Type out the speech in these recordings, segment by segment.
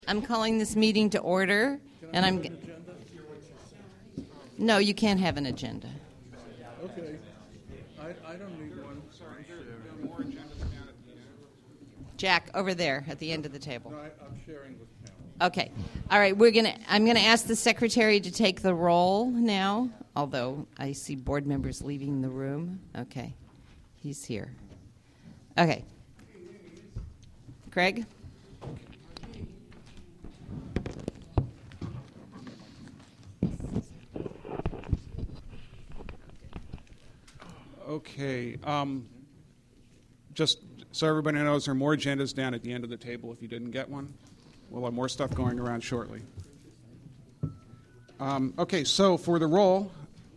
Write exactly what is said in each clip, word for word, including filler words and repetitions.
I'm calling this meeting to order, and I'm. G- no, you can't have an agenda. Okay, I, I don't need one. Jack, over there at the end of the table. No, I, I'm sharing with Pam. Okay, all right. We're gonna. I'm gonna ask the secretary to take the roll now. Although I see board members leaving the room. Okay, he's here. Okay, Craig. Okay. Um, just so everybody knows, there are more agendas down at the end of the table if you didn't get one. We'll have more stuff going around shortly. Um, okay, so for the roll,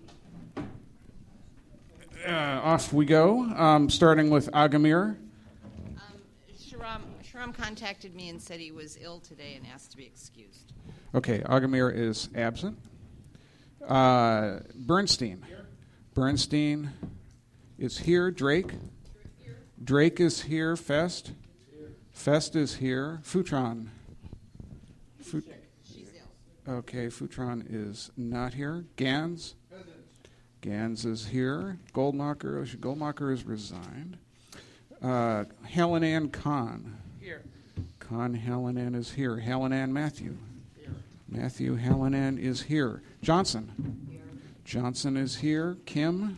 uh, off we go, um, starting with Agamir. Um, Sharam, Sharam contacted me and said he was ill today and asked to be excused. Okay, Agamir is absent. Uh, Bernstein. Here. Bernstein is here. Drake. Here. Drake is here. Fest. Here. Fest is here. Futron. Fut- She's ill. okay, Futron is not here. Gans. Gans is here. Goldmacher. Goldmacher is resigned. Uh, Helen Ann Kahn. Here. Kahn Helen Ann is here. Helen Ann Matthew. Here. Matthew Helen Ann is here. Johnson. Here. Johnson is here. Kim.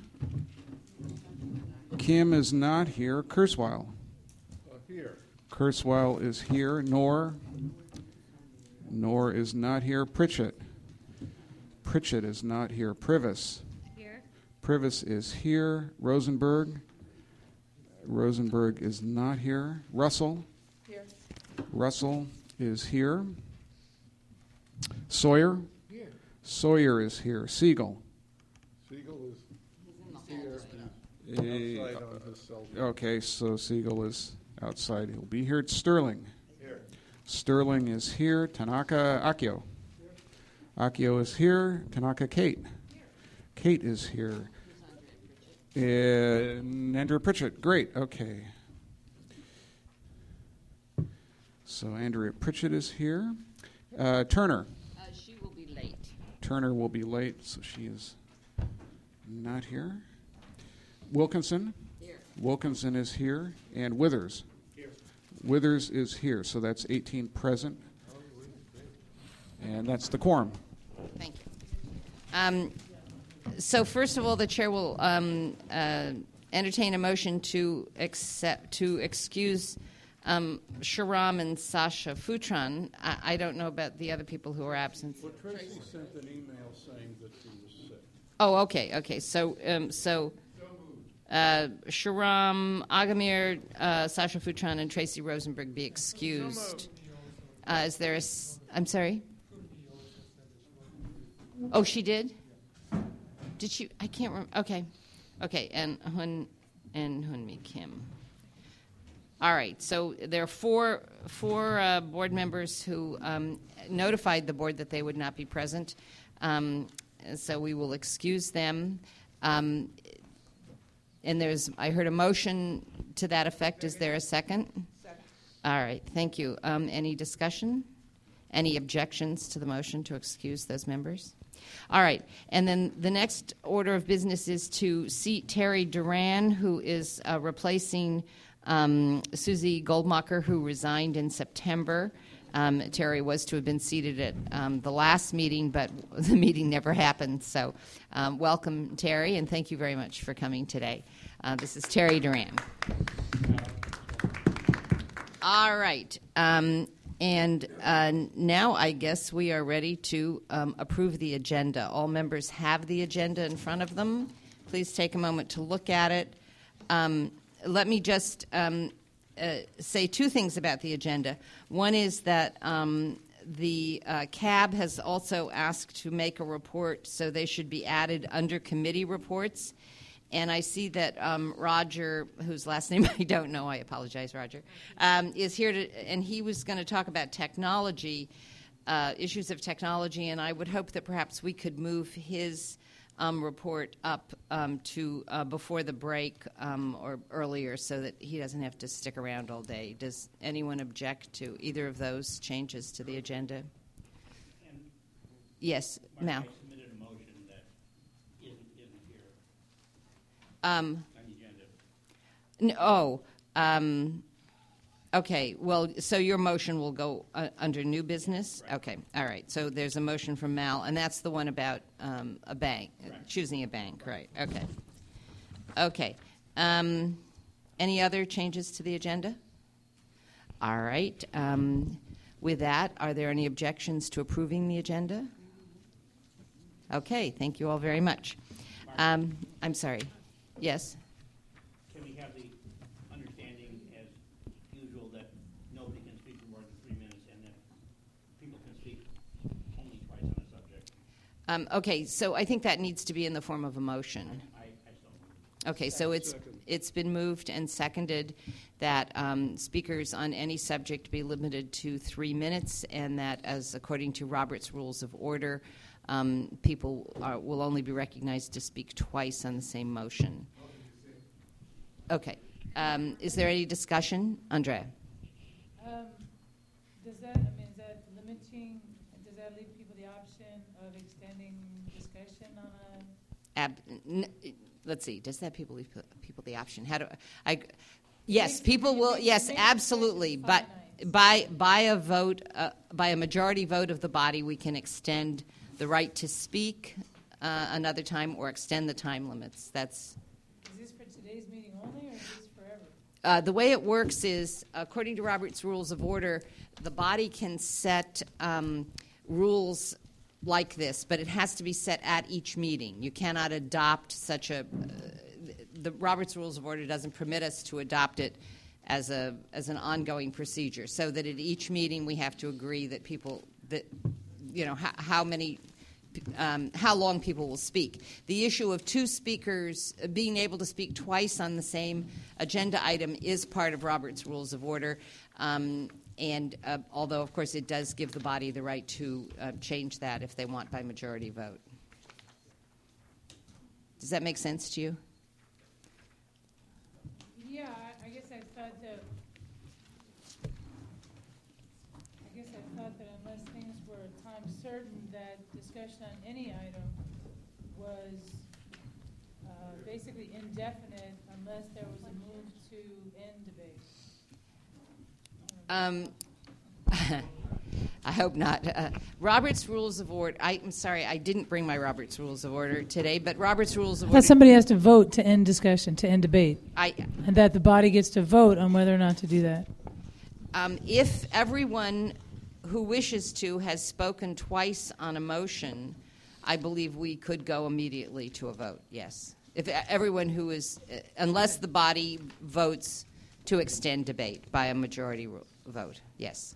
Kim is not here. Kurzweil. Uh, here. Kurzweil is here. Nor. Nor is not here. Pritchett. Pritchett is not here. Privis. Here. Privis is here. Rosenberg. Rosenberg is not here. Russell. Here. Russell is here. Sawyer. Here. Sawyer is here. Siegel. Siegel is Uh, outside on his cell phone. okay, so Siegel is outside. He'll be here. Sterling. Here. Sterling is here. Tanaka Akio. Akio is here. Tanaka Kate. Kate is here. And Andrew Pritchett. Great. Okay. So Andrea Pritchett is here. Uh, Turner. Uh, she will be late. Turner will be late, so she is not here. Wilkinson. Here. Wilkinson is here. And Withers. Here. Withers is here, so that's eighteen present. And that's the quorum. Thank you. Um, so first of all, the chair will um, uh, entertain a motion to accept to excuse um, Sharam and Sasha Futron. I, I don't know about the other people who are absent. Well, Tracy sent an email saying that she was sick. Oh, okay, okay. So, um, so uh, Sharam, Agamir, uh, Sasha Futron, and Tracy Rosenberg be excused. Uh, is there a? S- I'm sorry. Oh, she did. Did she? I can't remember. Okay, okay, and Hun and Hunmi Kim. All right. So there are four four uh, board members who um, notified the board that they would not be present. Um, so we will excuse them. Um, and there's, I heard a motion to that effect. Is there a second? Second. All right. Thank you. Um, any discussion? Any objections to the motion to excuse those members? All right. And then the next order of business is to seat Terry Duran, who is uh, replacing um, Susie Goldmacher, who resigned in September. Um, Terry was to have been seated at um, the last meeting, but the meeting never happened. So um, welcome, Terry, and thank you very much for coming today. Uh, this is Terry Duran. All right. Um, and uh, now I guess we are ready to um, approve the agenda. All members have the agenda in front of them. Please take a moment to look at it. Um, let me just um, uh, say two things about the agenda. One is that um, the uh, C A B has also asked to make a report, so they should be added under committee reports. And I see that um, Roger, whose last name I don't know, I apologize, Roger, um, is here to, and he was going to talk about technology, uh, issues of technology, and I would hope that perhaps we could move his um, report up um, to uh, before the break um, or earlier so that he doesn't have to stick around all day. Does anyone object to either of those changes to the agenda? And Yes, Mal. I submitted a motion that isn't, isn't here Um, on the agenda. n- oh, um, okay. Well, so your motion will go uh, under new business? Right. Okay, all right. So there's a motion from Mal, and that's the one about um, a bank, Correct. choosing a bank, right? Okay. Okay. Um, any other changes to the agenda? All right. Um, with that, are there any objections to approving the agenda? Okay, thank you all very much. Um, I'm sorry. Yes? Can we have the understanding as usual that nobody can speak for more than three minutes and that people can speak only twice on a subject? Um, okay, so I think that needs to be in the form of a motion. I, I so moved. Okay, so it's Second. it's been moved and seconded that um, speakers on any subject be limited to three minutes, and that, as according to Robert's Rules of Order, um, people are, will only be recognized to speak twice on the same motion. Okay, um, is there any discussion, Andrea? Um, does that, I mean, is that limiting, does that leave people the option of extending discussion on a? Ab- n- let's see. Does that people leave people the option? How do I? Yes, Makes- people it will. makes- Yes, it makes absolutely. discussion But finite. by by a vote, uh, by a majority vote of the body, we can extend the right to speak uh, another time or extend the time limits. That's Is this for today's meeting only, or is this forever? uh, the way it works. Is according to Robert's Rules of Order, the body can set um, rules like this, but it has to be set at each meeting. You cannot adopt such a. Uh, the Robert's Rules of Order doesn't permit us to adopt it as a as an ongoing procedure. So that at each meeting we have to agree that people that you know how, how many. Um, how long people will speak. The issue of two speakers uh, being able to speak twice on the same agenda item is part of Robert's Rules of Order. Um, and uh, although, of course, it does give the body the right to uh, change that if they want by majority vote. Does that make sense to you? Yeah, I, I guess I thought that, I guess I thought that unless things were time certain, that discussion on any item was uh, basically indefinite unless there was a move to end debate. Um, I hope not. Uh, Robert's Rules of Order. I, I'm sorry, I didn't bring my Robert's Rules of Order today, but Robert's Rules of I thought Order. somebody has to vote to end discussion, to end debate, I, and that the body gets to vote on whether or not to do that. Um, if everyone who wishes to has spoken twice on a motion, I believe we could go immediately to a vote, yes. If everyone who is, uh, unless the body votes to extend debate by a majority ro- vote, yes.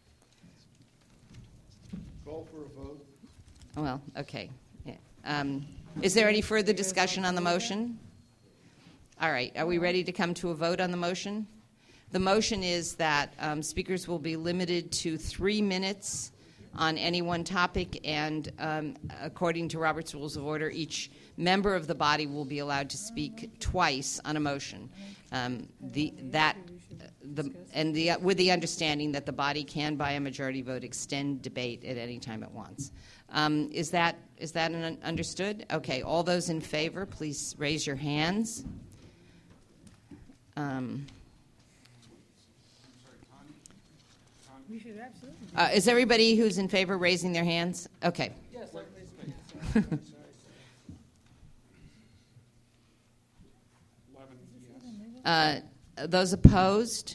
Call for a vote. Well, okay. Yeah. Um, is there any further discussion on the motion? All right. Are we ready to come to a vote on the motion? The motion is that um, speakers will be limited to three minutes on any one topic, and um, according to Robert's Rules of Order, each member of the body will be allowed to speak twice on a motion. Um, the that uh, the and the uh, with the understanding that the body can, by a majority vote, extend debate at any time it wants. Um, is that is that an understood? Okay. All those in favor, please raise your hands. Um, We should absolutely. Uh, is everybody who's in favor raising their hands? Okay. Yes, I raised my hand. Uh, those opposed?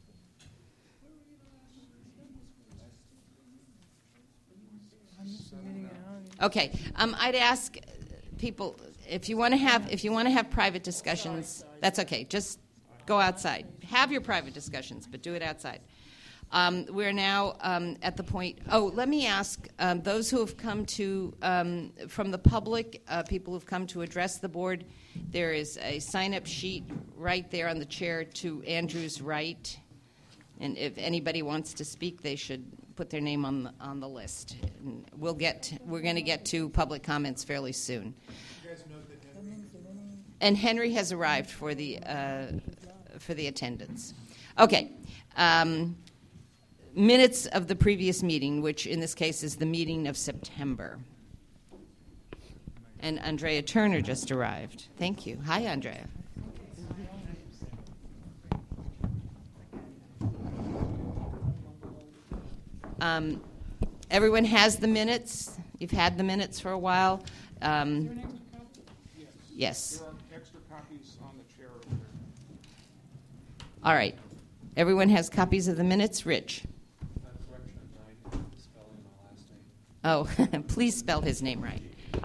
Okay. Um, I'd ask people if you want to have if you want to have private discussions. That's okay. Just go outside. Have your private discussions, but do it outside. Um, we're now um, at the point. Oh, let me ask um, those who have come to um, from the public, uh, people who've come to address the board. There is a sign-up sheet right there on the chair to Andrew's right, and if anybody wants to speak, they should put their name on the, on the list. And we'll get, we're going to get to public comments fairly soon. And Henry has arrived for the uh, for the attendance. Okay. Um, minutes of the previous meeting, which in this case is the meeting of September. And Andrea Turner just arrived. Thank you. Hi, Andrea. Um, everyone has the minutes. You've had the minutes for a while. Um, yes. There are extra copies on the chair over there. All right. Everyone has copies of the minutes. Rich. Correction of nine, spelling my last name. Oh, please spell his name right.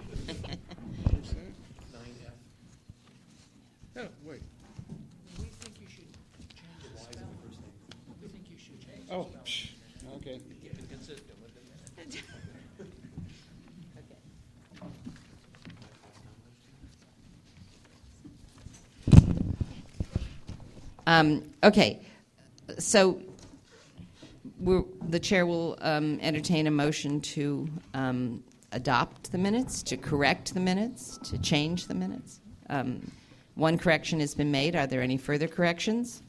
nine F. Oh, wait. We think you should change the spelling. We think you should change the Oh, spelling. psh, okay. Keep it consistent with the minutes. Um, okay. So we're, the chair will um, entertain a motion to um, adopt the minutes, to correct the minutes, to change the minutes. Um, one correction has been made. Are there any further corrections?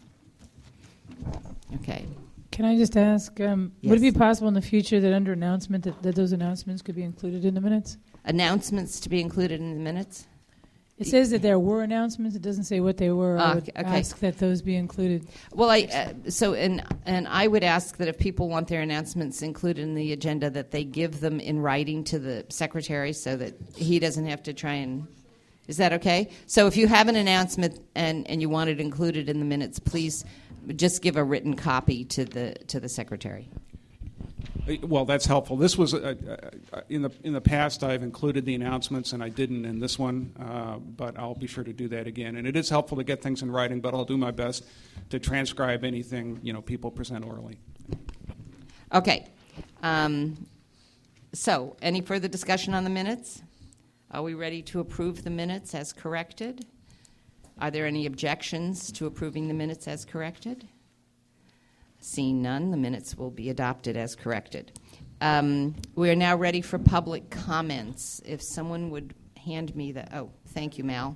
Okay. Can I just ask, um, would it be Yes. possible in the future that under announcement, that, that those announcements could be included in the minutes? Announcements to be included in the minutes? It says that there were announcements. It doesn't say what they were. I Ah, would okay. ask that those be included. Well, I uh, so and and I would ask that if people want their announcements included in the agenda, that they give them in writing to the secretary, so that he doesn't have to try and. Is that okay? So if you have an announcement and, and you want it included in the minutes, please just give a written copy to the to the secretary. Uh, Well, that's helpful. This was uh, uh, in the in the past. I've included the announcements, and I didn't in this one. Uh, but I'll be sure to do that again. And it is helpful to get things in writing. But I'll do my best to transcribe anything you know people present orally. Okay. Um, so, any further discussion on the minutes? Are we ready to approve the minutes as corrected? Are there any objections to approving the minutes as corrected? Seeing none, the minutes will be adopted as corrected. Um, we are now ready for public comments. If someone would hand me the, oh, thank you, Mal.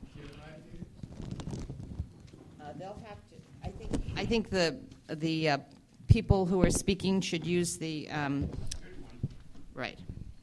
Uh, they'll have to. I think. I think the the uh, people who are speaking should use the. Um, right.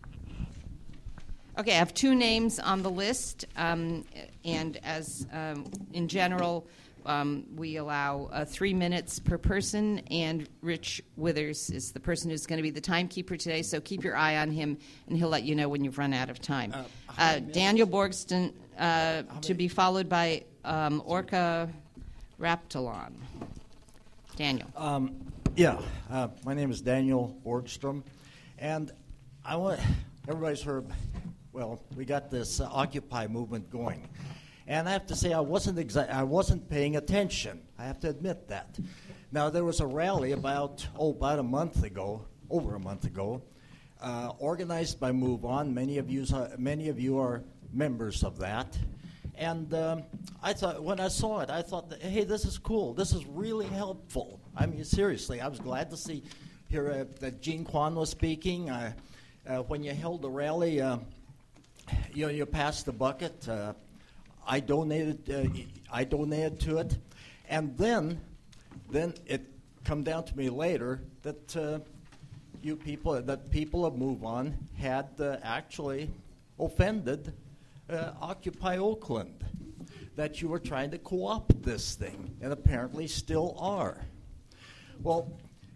Okay, I have two names on the list, um, and as um, in general, um, we allow uh, three minutes per person, and Rich Withers is the person who's going to be the timekeeper today, so keep your eye on him, and he'll let you know when you've run out of time. Uh, Uh, Daniel Borgston, uh, to be followed by um, Orca Raptalon. Daniel. Um, yeah, uh, my name is Daniel Borgstrom, and I want everybody's heard. Well, we got this uh, Occupy movement going, and I have to say I wasn't exa- I wasn't paying attention. I have to admit that. Now there was a rally about oh about a month ago, over a month ago, uh, organized by Move On. Many of you many of you are members of that. And um, I thought, when I saw it, I thought, that, hey, this is cool. This is really helpful. I mean, seriously, I was glad to see here uh, that Jean Quan was speaking. Uh, uh, when you held the rally, uh, you know, you passed the bucket. Uh, I donated. Uh, I donated to it, and then, then it come down to me later that uh, you people, that people of Move On had uh, actually offended uh, Occupy Oakland, that you were trying to co-opt this thing, and apparently still are. Well,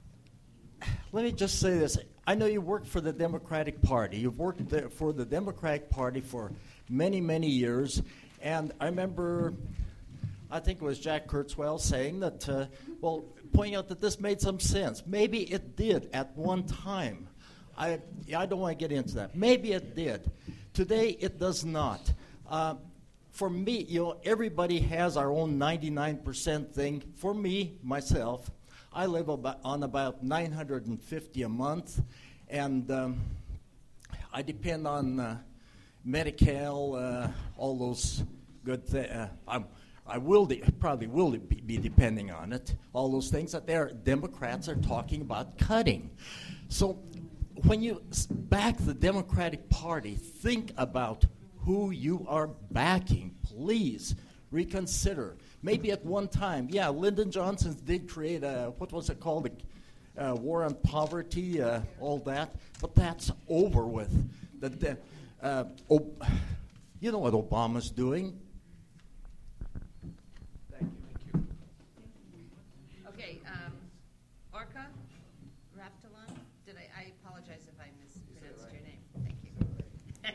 let me just say this. I know you work for the Democratic Party. You've worked there for the Democratic Party for many, many years. And I remember, I think it was Jack Kurzweil saying that, uh, well, pointing out that this made some sense. Maybe it did at one time. I, I don't want to get into that. Maybe it did. Today, it does not. Uh, for me, you know, everybody has our own ninety-nine percent thing. For me, myself, I live about, on about nine hundred fifty a month, and um, I depend on uh, Medi-Cal, uh, all those good things. Uh, I'm I will de- probably will be, be depending on it. All those things that there Democrats are talking about cutting. So when you s- back the Democratic Party, think about who you are backing. Please reconsider. Maybe at one time, yeah, Lyndon Johnson did create a, what was it called, a uh, war on poverty, uh, all that, but that's over with. The, the, uh, Ob- you know what Obama's doing. Thank you. Okay, um, Orca Raptalon? Did I, I apologize if I mispronounced your name. Thank you.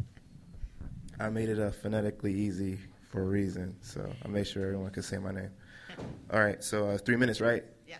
I made it uh, phonetically easy for a reason, so I made sure everyone could say my name. All right, so uh, three minutes, right? Yeah.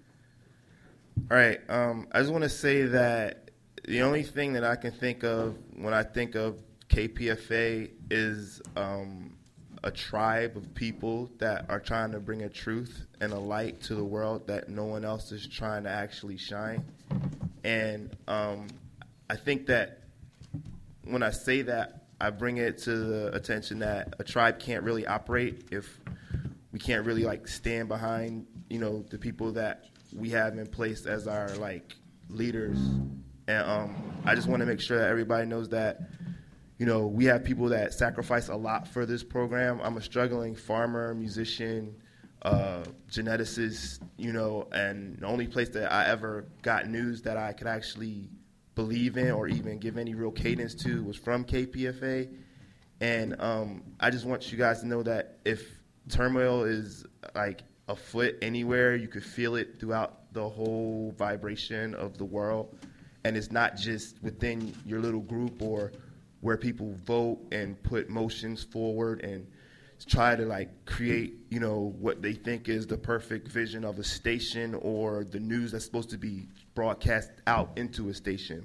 All right, um, I just want to say that the only thing that I can think of when I think of K P F A is um, a tribe of people that are trying to bring a truth and a light to the world that no one else is trying to actually shine. And um, I think that when I say that, I bring it to the attention that a tribe can't really operate if we can't really like stand behind, you know, the people that we have in place as our like leaders. And um, I just want to make sure that everybody knows that, you know, we have people that sacrifice a lot for this program. I'm a struggling farmer, musician, uh, geneticist, you know, and the only place that I ever got news that I could actually believe in or even give any real cadence to was from K P F A. And um, I just want you guys to know that if turmoil is like afoot anywhere, you could feel it throughout the whole vibration of the world. And it's not just within your little group or where people vote and put motions forward and try to like create, you know, what they think is the perfect vision of a station or the news that's supposed to be broadcast out into a station.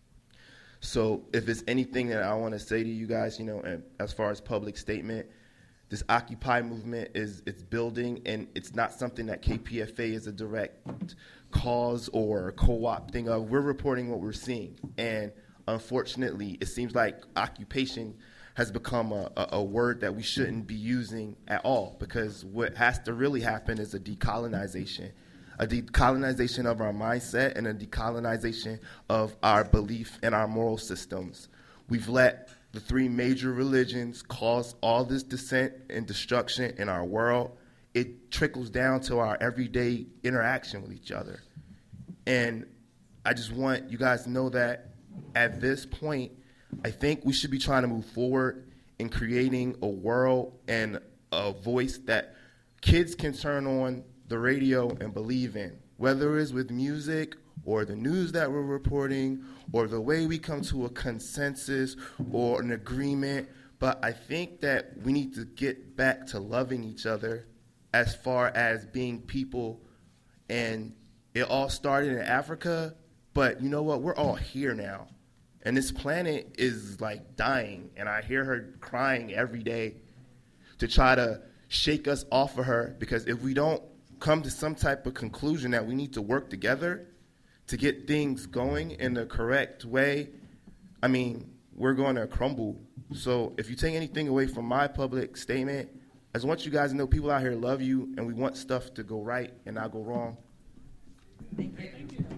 So if it's anything that I want to say to you guys, you know, and as far as public statement, this Occupy movement is it's building, and it's not something that K P F A is a direct cause or co-op thing of. We're reporting what we're seeing, and unfortunately, it seems like occupation has become a, a, a word that we shouldn't be using at all, because what has to really happen is a decolonization, a decolonization of our mindset and a decolonization of our belief and our moral systems. We've let the three major religions cause all this dissent and destruction in our world. It trickles down to our everyday interaction with each other. And I just want you guys to know that at this point, I think we should be trying to move forward in creating a world and a voice that kids can turn on the radio and believe in, whether it's with music or the news that we're reporting or the way we come to a consensus or an agreement. But I think that we need to get back to loving each other as far as being people. And it all started in Africa, but you know what? We're all here now. And this planet is like dying, and I hear her crying every day to try to shake us off of her, because if we don't come to some type of conclusion that we need to work together to get things going in the correct way, I mean, we're going to crumble. So if you take anything away from my public statement, I just want you guys to know people out here love you, and we want stuff to go right and not go wrong. Thank you. Thank you.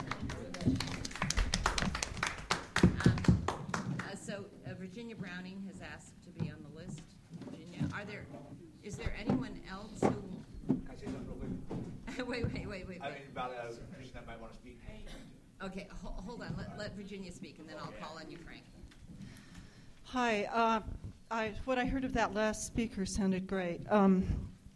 So uh, Virginia Browning has asked to be on the list. Virginia, are there? Is there anyone else who? Can I say something real quick? wait, wait, wait, wait. I mean, about a person that might want to speak. Okay, ho- hold on. Let, let Virginia speak, and then I'll call on you, Frank. Hi. Uh, I, what I heard of that last speaker sounded great. Um,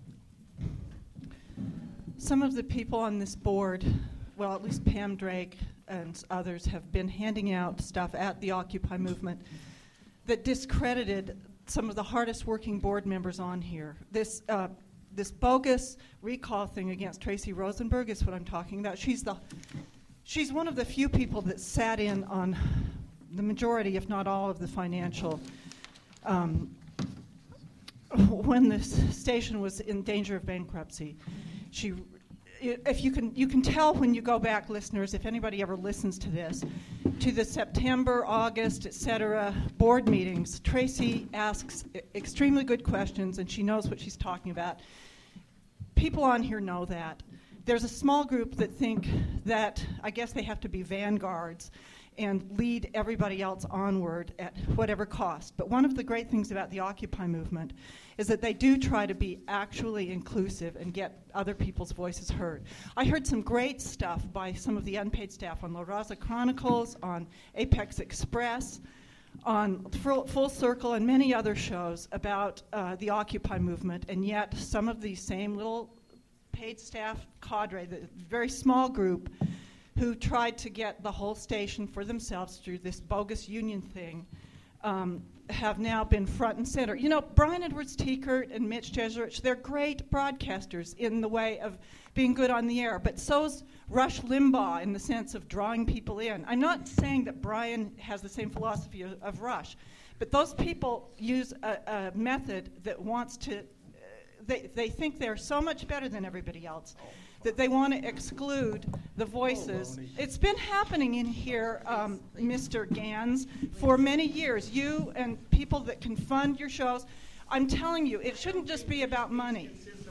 some of the people on this board, well, at least Pam Drake and others, have been handing out stuff at the Occupy movement that discredited some of the hardest working board members on here. This uh, this bogus recall thing against Tracy Rosenberg is what I'm talking about. She's the she's one of the few people that sat in on the majority, if not all, of the financial um, when this station was in danger of bankruptcy. She if you can, you can tell when you go back, listeners, if anybody ever listens to this, to the September, August, et cetera, board meetings, Tracy asks extremely good questions, and she knows what she's talking about. People on here know that. There's a small group that think that I guess they have to be vanguards and lead everybody else onward at whatever cost. But one of the great things about the Occupy movement is that they do try to be actually inclusive and get other people's voices heard. I heard some great stuff by some of the unpaid staff on La Raza Chronicles, on Apex Express, on Full, Full Circle, and many other shows about uh, the Occupy movement, and yet some of these same little paid staff cadre, the very small group, who tried to get the whole station for themselves through this bogus union thing, um, have now been front and center. You know, Brian Edwards-Tiekert and Mitch Jeserich, they're great broadcasters in the way of being good on the air, but so's Rush Limbaugh in the sense of drawing people in. I'm not saying that Brian has the same philosophy of, of Rush, but those people use a, a method that wants to, uh, they, they think they're so much better than everybody else that they want to exclude the voices. It's been happening in here, um, Mister Gans, for many years. You and people that can fund your shows, I'm telling you, it shouldn't just be about money.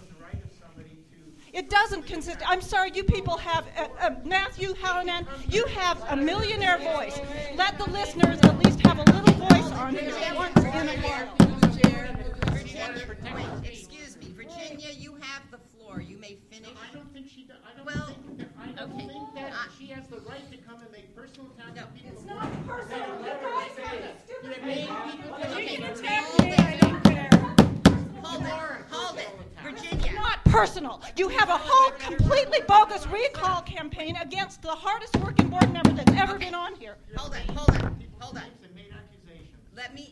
It doesn't consist. I'm sorry, you people have, uh, uh, Matthew Hallinan, you have a millionaire voice. Let the listeners at least have a little voice on here once in a while. Excuse me, Virginia, you have the floor. You may finish. I don't think she does. I don't Well, think that, I don't okay. think that Uh, she has the right to come and make personal attacks No. on people. It's not personal. That You guys have a that stupid made name. people If you Okay, can hold attack it. me, I don't care. Hold it. Hold it. Virginia. It's not personal. You have a whole completely bogus recall campaign against the hardest working board member that's ever Okay. been on here. Hold on. Hold on. Hold on. And made accusations. Let me.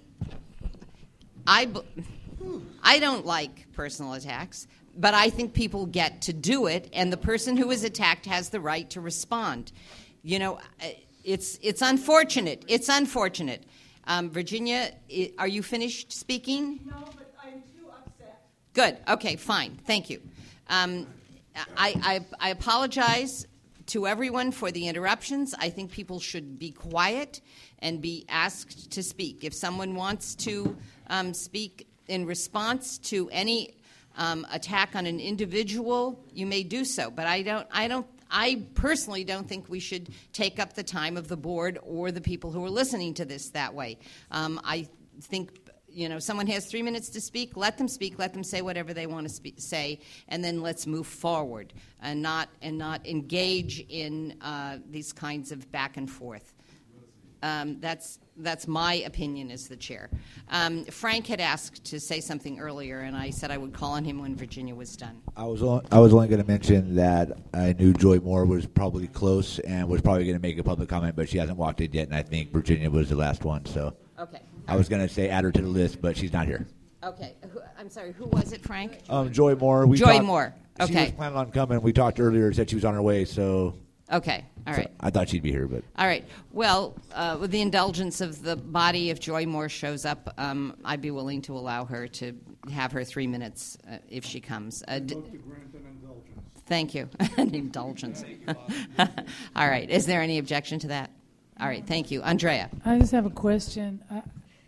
I, b- I don't like personal attacks, but I think people get to do it, and the person who is attacked has the right to respond. You know, uh, it's it's unfortunate. It's unfortunate. Um, Virginia, I, are you finished speaking? No, but I'm too upset. Good. Okay, fine. Thank you. Um, I, I, I apologize to everyone for the interruptions. I think people should be quiet and be asked to speak. If someone wants to um, speak in response to any um, attack on an individual, you may do so. But I don't. I don't. I personally don't think we should take up the time of the board or the people who are listening to this that way. Um, I think. You know, someone has three minutes to speak, let them speak, let them say whatever they want to spe- say, and then let's move forward and not and not engage in uh, these kinds of back and forth. Um, that's that's my opinion as the chair. Um, Frank had asked to say something earlier, and I said I would call on him when Virginia was done. I was on, I was only going to mention that I knew Joy Moore was probably close and was probably going to make a public comment, but she hasn't walked in yet, and I think Virginia was the last one. So Okay. I was going to say add her to the list, but she's not here. Okay. Who, I'm sorry. Who was it, Frank? Um, Joy Moore. We Joy talked- Moore. She Okay. was planning on coming. We talked earlier. Said she was on her way. So. Okay. All right. So I thought she'd be here, but. All right. Well, uh, with the indulgence of the body, if Joy Moore shows up, um, I'd be willing to allow her to have her three minutes uh, if she comes. Uh, d- Vote to grant an indulgence. thank you. An indulgence. All right. Is there any objection to that? All right. Thank you. Andrea. I just have a question. I,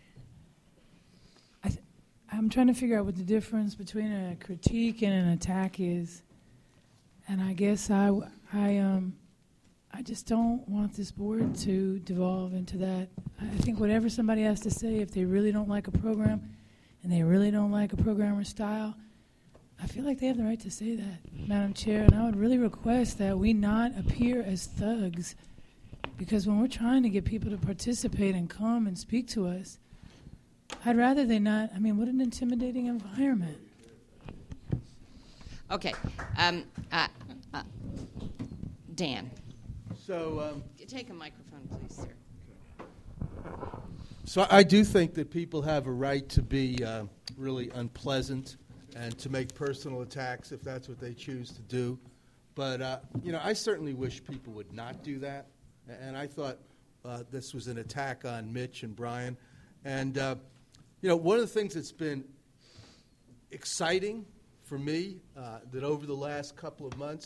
I th- I'm trying to figure out what the difference between a critique and an attack is, and I guess I, I, um, I just don't want this board to devolve into that. I think whatever somebody has to say, if they really don't like a program, and they really don't like a programmer's style, I feel like they have the right to say that, Madam Chair. And I would really request that we not appear as thugs. Because when we're trying to get people to participate and come and speak to us, I'd rather they not. I mean, what an intimidating environment. Okay. Um, uh, uh, Dan. So, um, Take a microphone, please, sir. so I do think that people have a right to be uh, really unpleasant and to make personal attacks if that's what they choose to do. But, uh, you know, I certainly wish people would not do that. And I thought uh, this was an attack on Mitch and Brian. And, uh, you know, one of the things that's been exciting for me uh, that over the last couple of months,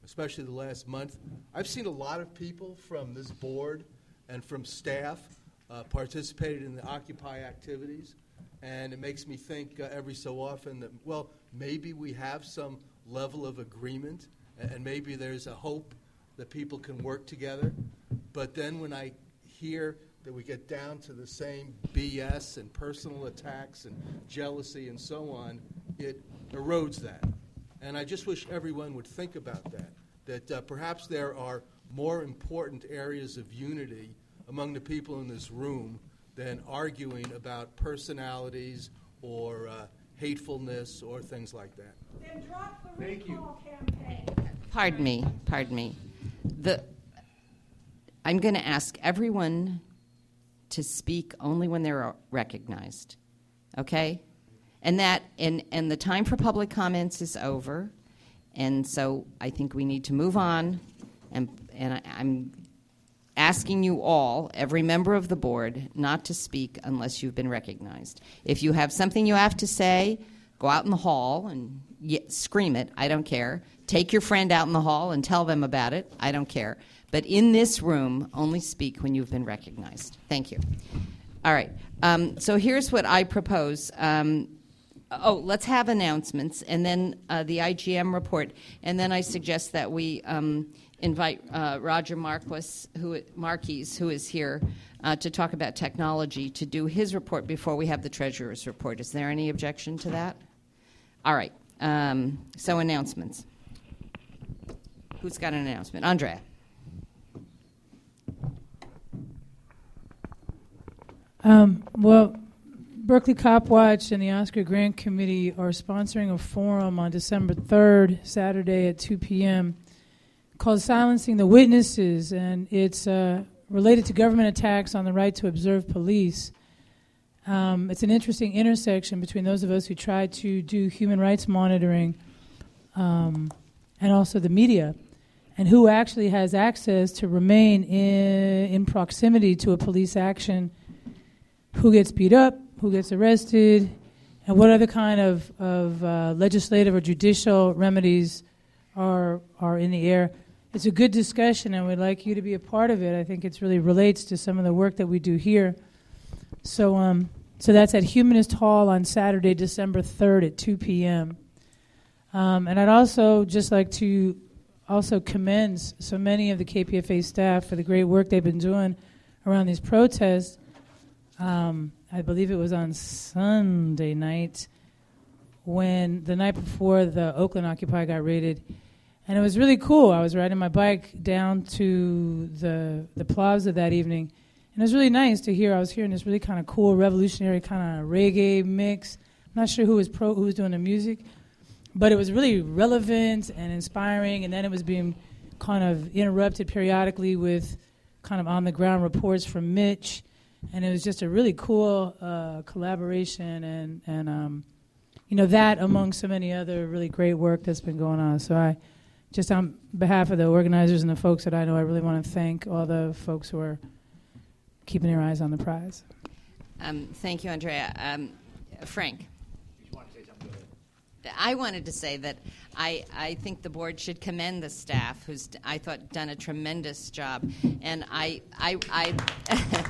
especially the last month. I've seen a lot of people from this board and from staff uh, participated in the Occupy activities, and it makes me think uh, every so often that, well, maybe we have some level of agreement, and maybe there's a hope that people can work together. But then when I hear that we get down to the same B S and personal attacks and jealousy and so on, it erodes that. And I just wish everyone would think about that, that uh, perhaps there are more important areas of unity among the people in this room than arguing about personalities or uh, hatefulness or things like that. Then drop the Thank recall campaign. Pardon me, pardon me. The, I'm going to ask everyone to speak only when they're recognized, okay? And that, and, and the time for public comments is over, and so I think we need to move on, and, and I, I'm asking you all, every member of the board, not to speak unless you've been recognized. If you have something you have to say, go out in the hall and y- scream it, I don't care. Take your friend out in the hall and tell them about it, I don't care. But in this room, only speak when you've been recognized. Thank you. All right. Um, so here's what I propose. Um, oh, let's have announcements, and then uh, the I G M report, and then I suggest that we um, invite uh, Roger Marquis, who Marquis, who is here, uh, to talk about technology, to do his report before we have the treasurer's report. Is there any objection to that? All right. Um, so announcements. Who's got an announcement? Andrea. Um, well, Berkeley Cop Watch and the Oscar Grant Committee are sponsoring a forum on December third, Saturday at two p.m. called Silencing the Witnesses, and it's uh, related to government attacks on the right to observe police. Um, it's an interesting intersection between those of us who try to do human rights monitoring um, and also the media, and who actually has access to remain in, in proximity to a police action, who gets beat up, who gets arrested, and what other kind of, of uh, legislative or judicial remedies are are in the air. It's a good discussion, and we'd like you to be a part of it. I think it really relates to some of the work that we do here. So um, so that's at Humanist Hall on Saturday, December third at two p.m. Um, and I'd also just like to also commend so many of the K P F A staff for the great work they've been doing around these protests. Um, I believe it was on Sunday night, when the night before the Oakland Occupy got raided. And it was really cool. I was riding my bike down to the the plaza that evening, and it was really nice to hear. I was hearing this really kind of cool, revolutionary kind of reggae mix. I'm not sure who was pro, who was doing the music, but it was really relevant and inspiring. And then it was being kind of interrupted periodically with kind of on-the-ground reports from Mitch. And it was just a really cool uh, collaboration, and, and um, you know, that among so many other really great work that's been going on. So I, just on behalf of the organizers and the folks that I know, I really want to thank all the folks who are keeping their eyes on the prize. Um, thank you, Andrea. Um, Frank. You want to say something? Go ahead. I wanted to say that I, I think the board should commend the staff, who's, I thought, done a tremendous job. And I... I, I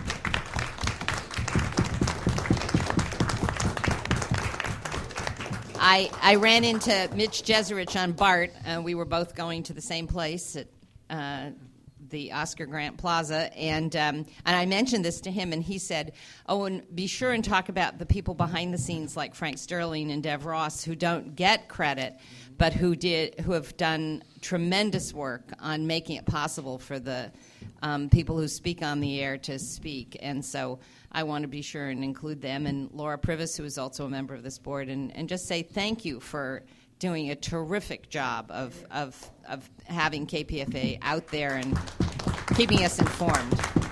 I, I ran into Mitch Jeserich on BART. Uh, we were both going to the same place at uh, the Oscar Grant Plaza, and um, and I mentioned this to him, and he said, "Oh, and be sure and talk about the people behind the scenes like Frank Sterling and Dev Ross, who don't get credit, but who did, who have done tremendous work on making it possible for the um, people who speak on the air to speak." And so I want to be sure and include them, and Laura Privis, who is also a member of this board, and, and just say thank you for doing a terrific job of, of, of having K P F A out there and keeping us informed.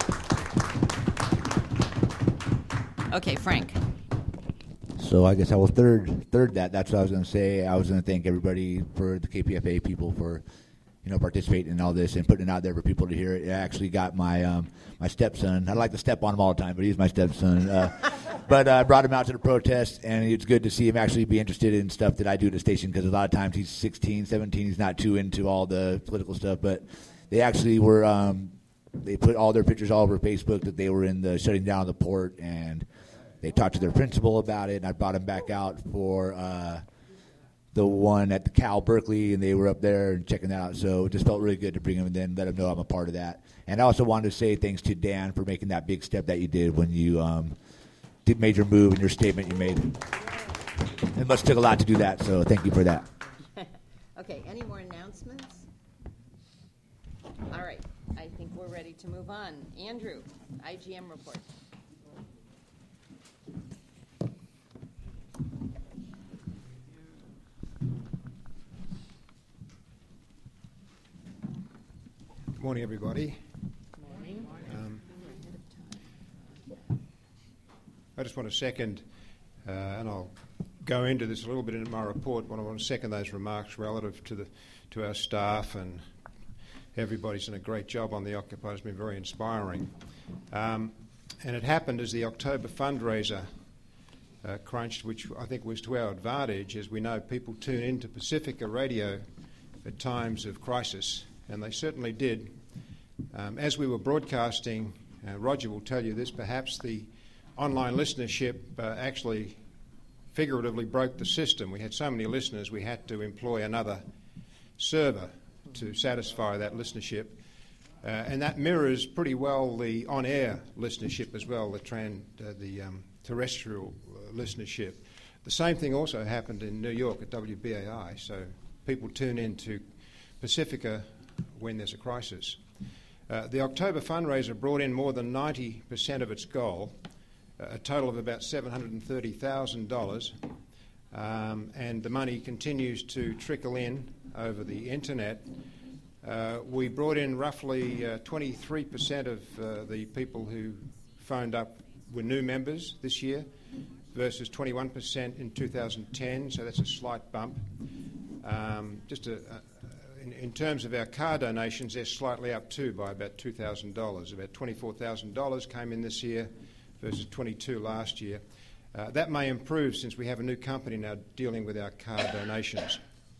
Okay, Frank. So I guess I will third third that. That's what I was going to say. I was going to thank everybody, for the K P F A people, for you know participating in all this and putting it out there for people to hear. It actually got my um, my stepson. I like to step on him all the time, but he's my stepson. Uh, But uh, I brought him out to the protest, and it's good to see him actually be interested in stuff that I do at the station, because a lot of times he's sixteen, seventeen, he's not too into all the political stuff. But they actually were, um, they put all their pictures all over Facebook that they were in the shutting down of the port, and they talked to their principal about it, and I brought him back out for uh, the one at the Cal Berkeley, and they were up there and checking that out. So it just felt really good to bring him and then let him know I'm a part of that. And I also wanted to say thanks to Dan for making that big step that you did when you um, did made your move and your statement you made. It must have took a lot to do that, so thank you for that. Okay, any more announcements? All right, I think we're ready to move on. Andrew, I G M report. Good morning, everybody. Morning. Um, I just want to second, uh, and I'll go into this a little bit in my report, but I want to second those remarks relative to the to our staff, and everybody's done a great job on the Occupy. It's been very inspiring. Um, and it happened as the October fundraiser uh, crunched, which I think was to our advantage. As we know, people tune into Pacifica Radio at times of crisis, and they certainly did. Um, as we were broadcasting, uh, Roger will tell you this, perhaps the online listenership uh, actually figuratively broke the system. We had so many listeners we had to employ another server to satisfy that listenership. Uh, and that mirrors pretty well the on-air listenership as well, the, tran- uh, the um, terrestrial uh, listenership. The same thing also happened in New York at W B A I, so people tune in to Pacifica when there's a crisis. Uh, the October fundraiser brought in more than ninety percent of its goal, a total of about seven hundred thirty thousand dollars, um, and the money continues to trickle in over the internet. Uh, we brought in roughly uh, twenty-three percent of uh, the people who phoned up were new members this year versus twenty-one percent in two thousand ten, so that's a slight bump. Um, just a, a In, in terms of our car donations, they're slightly up too by about two thousand dollars. About twenty-four thousand dollars came in this year versus twenty-two last year. Uh, that may improve since we have a new company now dealing with our car donations.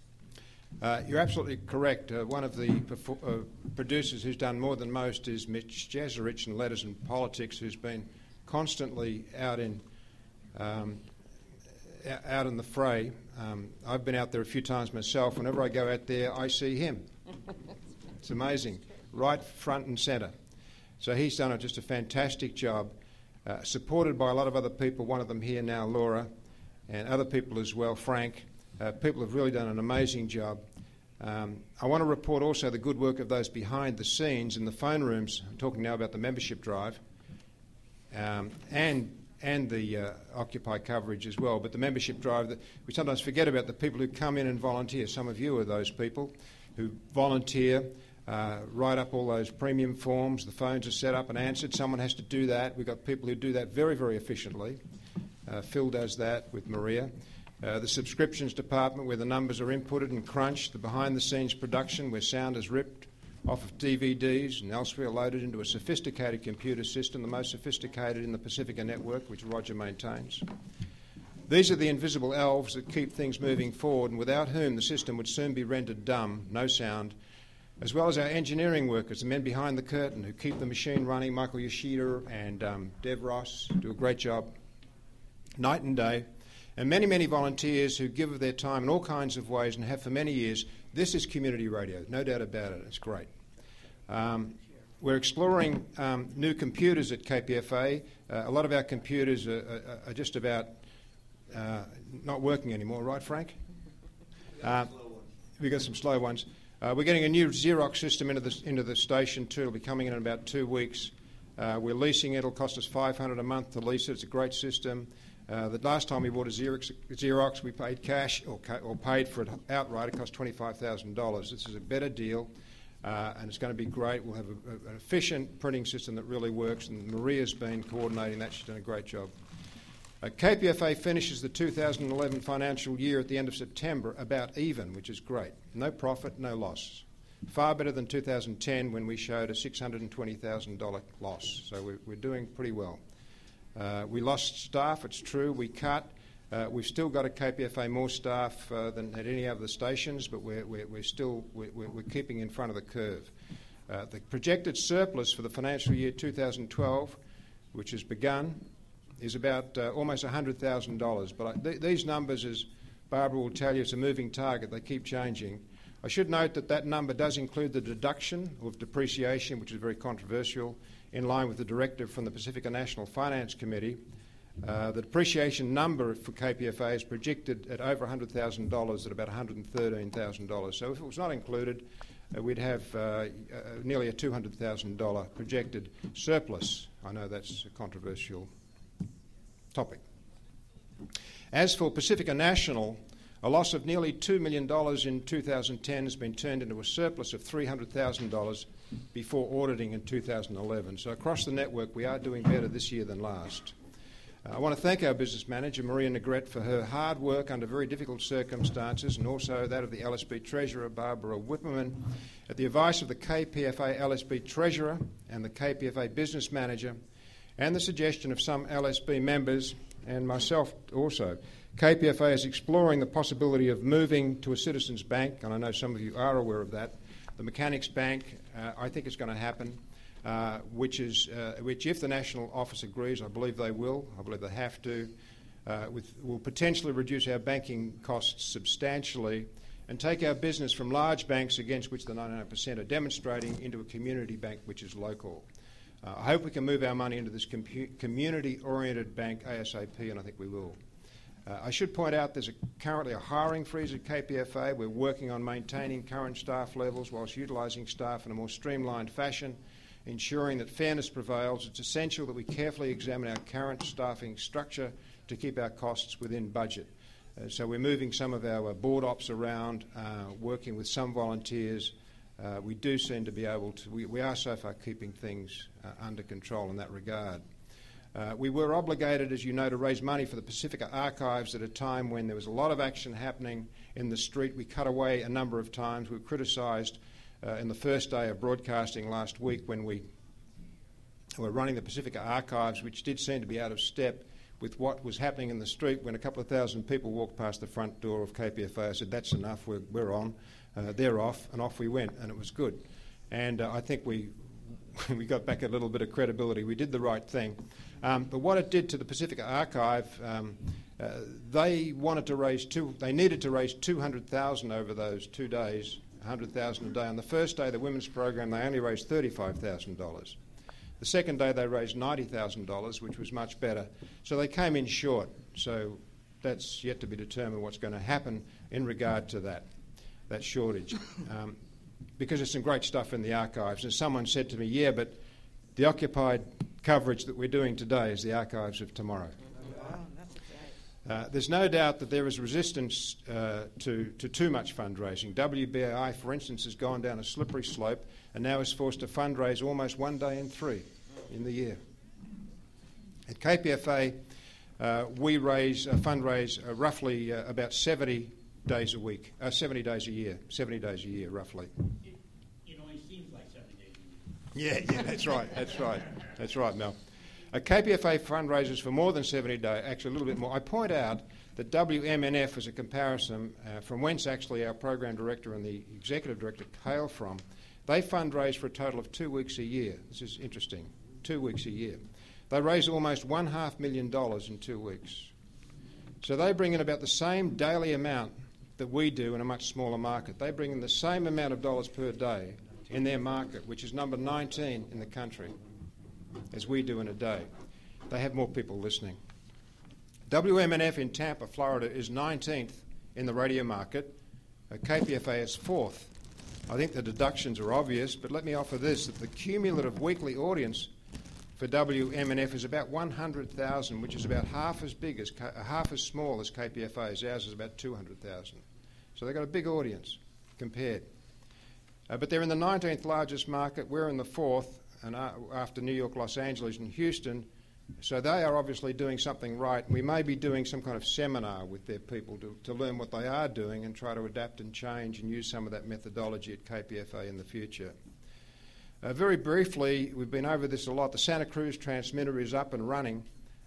Uh, you're absolutely correct. Uh, one of the perfor- uh, producers who's done more than most is Mitch Jeserich in Letters and Politics, who's been constantly out in um, out in the fray. Um, I've been out there a few times myself. Whenever I go out there, I see him. It's amazing. Right front and centre. So he's done a, just a fantastic job, uh, supported by a lot of other people, one of them here now, Laura, and other people as well, Frank. Uh, people have really done an amazing job. Um, I want to report also the good work of those behind the scenes in the phone rooms. I'm talking now about the membership drive, um, and and the uh, Occupy coverage as well. But the membership drive, that we sometimes forget about the people who come in and volunteer. Some of you are those people who volunteer, uh, write up all those premium forms. The phones are set up and answered. Someone has to do that. We've got people who do that very, very efficiently. Uh, Phil does that with Maria. Uh, the subscriptions department, where the numbers are inputted and crunched. The behind-the-scenes production, where sound is ripped off of D V Ds and elsewhere loaded into a sophisticated computer system, the most sophisticated in the Pacifica network, which Roger maintains. These are the invisible elves that keep things moving forward, and without whom the system would soon be rendered dumb, no sound, as well as our engineering workers, the men behind the curtain who keep the machine running. Michael Yoshida and um, Dev Ross do a great job night and day, and many, many volunteers who give of their time in all kinds of ways and have for many years. This is community radio, no doubt about it. It's great. Um, we're exploring um, new computers at K P F A. Uh, a lot of our computers are, are, are just about uh, not working anymore, right, Frank? Uh, we've got some slow ones. Uh, we're getting a new Xerox system into the, into the station too. It'll be coming in in about two weeks. Uh, we're leasing it. It'll cost us five hundred dollars a month to lease it. It's a great system. Uh, the last time we bought a Xerox, Xerox we paid cash or, ca- or paid for it outright. It cost twenty-five thousand dollars. This is a better deal. Uh, and it's going to be great. We'll have a, a, an efficient printing system that really works, and Maria's been coordinating that. She's done a great job. Uh, K P F A finishes the two thousand eleven financial year at the end of September about even, which is great. No profit, no loss. Far better than two thousand ten when we showed a six hundred twenty thousand dollars loss. So we're, we're doing pretty well. Uh, we lost staff, it's true, we cut. Uh, we've still got at K P F A more staff uh, than at any other stations, but we're, we're, we're still we're, we're keeping in front of the curve. Uh, the projected surplus for the financial year two thousand twelve, which has begun, is about uh, almost one hundred thousand dollars. But I, th- these numbers, as Barbara will tell you, it's a moving target. They keep changing. I should note that that number does include the deduction of depreciation, which is very controversial, in line with the directive from the Pacifica National Finance Committee. Uh, the depreciation number for K P F A is projected at over one hundred thousand dollars, at about one hundred thirteen thousand dollars. So if it was not included, uh, we'd have uh, uh, nearly a two hundred thousand dollars projected surplus. I know that's a controversial topic. As for Pacifica National, a loss of nearly two million dollars in two thousand ten has been turned into a surplus of three hundred thousand dollars before auditing in two thousand eleven. So across the network, we are doing better this year than last. I want to thank our business manager, Maria Negrete, for her hard work under very difficult circumstances, and also that of the L S B Treasurer, Barbara Whipperman. At the advice of the K P F A L S B Treasurer and the K P F A Business Manager, and the suggestion of some L S B members, and myself also, K P F A is exploring the possibility of moving to a Citizens Bank, and I know some of you are aware of that. The Mechanics Bank, uh, I think it's going to happen. Uh, which is uh, which, if the National Office agrees, I believe they will, I believe they have to, uh, with, will potentially reduce our banking costs substantially and take our business from large banks, against which the ninety-nine percent are demonstrating, into a community bank which is local. Uh, I hope we can move our money into this compu- community-oriented bank ASAP, and I think we will. Uh, I should point out there's a, currently a hiring freeze at K P F A. We're working on maintaining current staff levels whilst utilising staff in a more streamlined fashion, ensuring that fairness prevails. It's essential that we carefully examine our current staffing structure to keep our costs within budget. Uh, so we're moving some of our uh, board ops around, uh, working with some volunteers. Uh, we do seem to be able to, we, we are so far keeping things uh, under control in that regard. Uh, we were obligated, as you know, to raise money for the Pacifica Archives at a time when there was a lot of action happening in the street. We cut away a number of times. We were criticised Uh, in the first day of broadcasting last week when we were running the Pacifica Archives, which did seem to be out of step with what was happening in the street when a couple of thousand people walked past the front door of K P F A. I said, that's enough, we're, we're on, uh, they're off, and off we went, and it was good. And uh, I think we we got back a little bit of credibility. We did the right thing. Um, but what it did to the Pacifica Archive, um, uh, they wanted to raise two, they needed to raise two hundred thousand dollars over those two days, one hundred thousand dollars a day. On the first day of the women's program, they only raised thirty-five thousand dollars. The second day, they raised ninety thousand dollars, which was much better. So they came in short. So that's yet to be determined what's going to happen in regard to that, that shortage. Um, because there's some great stuff in the archives. And someone said to me, yeah, but the occupied coverage that we're doing today is the archives of tomorrow. Uh, there's no doubt that there is resistance uh, to, to too much fundraising. W B A I, for instance, has gone down a slippery slope and now is forced to fundraise almost one day in three in the year. At K P F A, uh, we raise, uh, fundraise uh, roughly uh, about seventy days a week, uh, seventy days a year, seventy days a year roughly. It, it only seems like seventy days a year. Yeah, yeah, that's right, that's right, that's right, Mel. A K P F A fundraises for more than seventy days, actually a little bit more. I point out that W M N F, as a comparison, uh, from whence actually our program director and the executive director hail from, they fundraise for a total of two weeks a year. This is interesting, two weeks a year. They raise almost one half million dollars in two weeks. So they bring in about the same daily amount that we do in a much smaller market. They bring in the same amount of dollars per day in their market, which is number nineteen in the country, as we do in a day. They have more people listening. W M N F in Tampa, Florida is nineteenth in the radio market. Uh, K P F A is fourth. I think the deductions are obvious, but let me offer this, that the cumulative weekly audience for W M N F is about one hundred thousand, which is about half as big as, uh, half as small as K P F A's. Ours is about two hundred thousand. So they've got a big audience compared. Uh, but they're in the nineteenth largest market. We're in the fourth, and uh, after New York, Los Angeles, and Houston. So they are obviously doing something right. We may be doing some kind of seminar with their people to, to learn what they are doing and try to adapt and change and use some of that methodology at K P F A in the future. Uh, very briefly, we've been over this a lot. The Santa Cruz transmitter is up and running.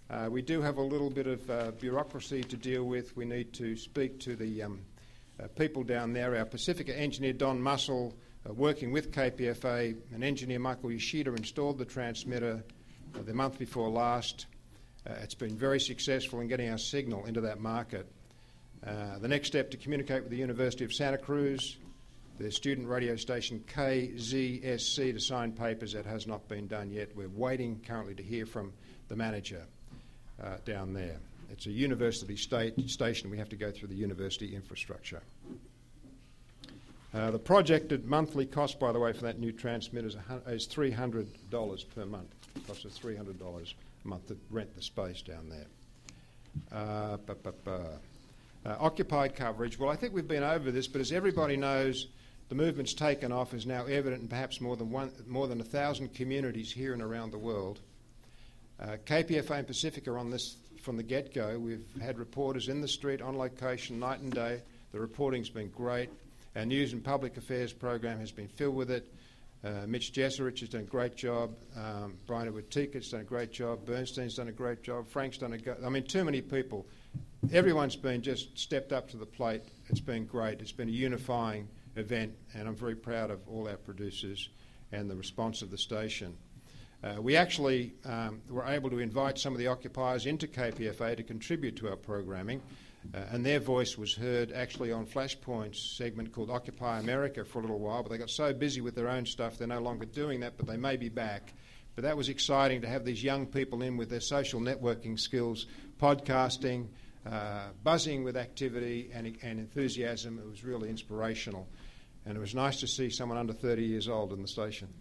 Uh, we do have a little bit of uh, bureaucracy to deal with. We need to speak to the um, uh, people down there. Our Pacifica engineer, Don Muscle, uh, working with K P F A, and engineer Michael Yoshida installed the transmitter uh, the month before last. Uh, it's been very successful in getting our signal into that market. Uh, the next step to communicate with the University of Santa Cruz, the student radio station K Z S C, to sign papers. That has not been done yet. We're waiting currently to hear from the manager uh, down there. It's a university state station. We have to go through the university infrastructure. Uh, the projected monthly cost, by the way, for that new transmitter is, is three hundred dollars per month. It costs us three hundred dollars a month to rent the space down there. Uh, bu- bu- bu- uh, occupied coverage. Well, I think we've been over this, but as everybody knows, the movement's taken off, is now evident in perhaps more than one, more than a thousand communities here and around the world. Uh, K P F A and Pacifica are on this from the get-go. We've had reporters in the street, on location, night and day. The reporting's been great. Our News and Public Affairs program has been filled with it. Uh, Mitch Jeserich has done a great job. Um, Brian Edward Tieket's done a great job. Bernstein's done a great job. Frank's done a go- I mean, too many people. Everyone's been just stepped up to the plate. It's been great. It's been a unifying event, and I'm very proud of all our producers and the response of the station. Uh, we actually um, were able to invite some of the occupiers into K P F A to contribute to our programming, uh, and their voice was heard actually on Flashpoint's segment called Occupy America for a little while, but they got so busy with their own stuff they're no longer doing that, but they may be back. But that was exciting to have these young people in with their social networking skills, podcasting, uh, buzzing with activity and, and enthusiasm. It was really inspirational. And it was nice to see someone under thirty years old in the station.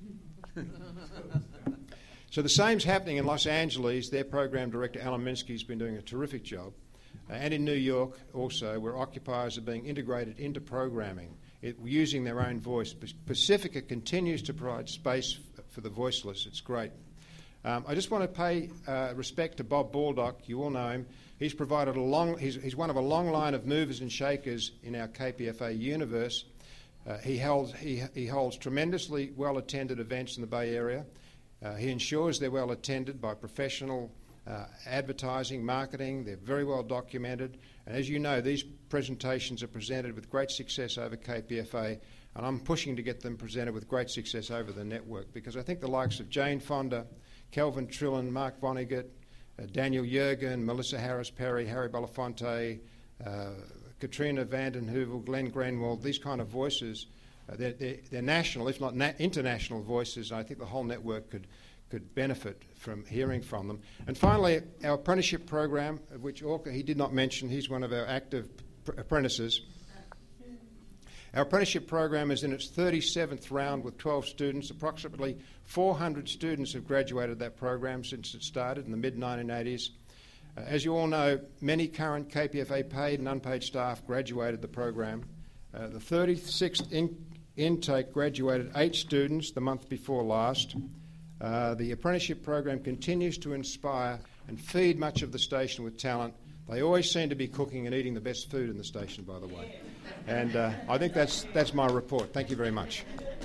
So the same's happening in Los Angeles. Their program director, Alan Minsky's been doing a terrific job. Uh, and in New York also, where occupiers are being integrated into programming, it, using their own voice. Pacifica continues to provide space f- for the voiceless. It's great. Um, I just want to pay uh, respect to Bob Baldock. You all know him. He's provided a long, he's, he's one of a long line of movers and shakers in our K P F A universe. Uh, he, holds, he, he holds tremendously well-attended events in the Bay Area. Uh, he ensures they're well attended by professional uh, advertising, marketing. They're very well documented. And as you know, these presentations are presented with great success over K P F A, and I'm pushing to get them presented with great success over the network, because I think the likes of Jane Fonda, Kelvin Trillin, Mark Vonnegut, uh, Daniel Jurgen, Melissa Harris-Perry, Harry Belafonte, uh, Katrina Vanden Heuvel, Glenn Greenwald, these kind of voices, uh, they're, they're, they're national, if not na- international voices. I think the whole network could could benefit from hearing from them. And finally, our apprenticeship program, of which Orca, he did not mention, he's one of our active pr- apprentices. Our apprenticeship program is in its thirty-seventh round with twelve students. Approximately four hundred students have graduated that program since it started in the mid nineteen eighties. Uh, as you all know, many current K P F A paid and unpaid staff graduated the program. Uh, the thirty-sixth in- intake graduated eight students the month before last. Uh, the apprenticeship program continues to inspire and feed much of the station with talent. They always seem to be cooking and eating the best food in the station, by the way. And uh, I think that's, that's my report. Thank you very much.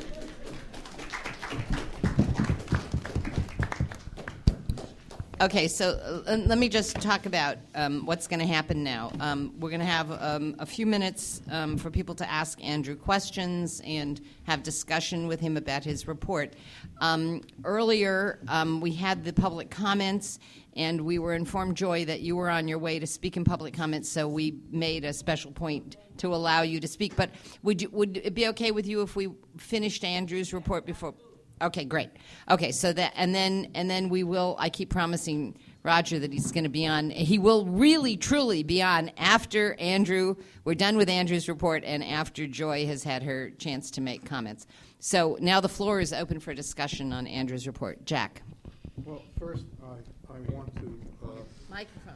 Okay, so uh, let me just talk about um, what's going to happen now. Um, we're going to have um, a few minutes um, for people to ask Andrew questions and have discussion with him about his report. Um, earlier, um, we had the public comments, and we were informed, Joy, that you were on your way to speak in public comments, so we made a special point to allow you to speak. But would you, would it be okay with you if we finished Andrew's report before? Okay, great. Okay, so that and then and then we will. I keep promising Roger that he's going to be on. He will really, truly be on after Andrew. We're done with Andrew's report, and after Joy has had her chance to make comments. So now the floor is open for discussion on Andrew's report. Jack. Well, first I I want to uh, microphone.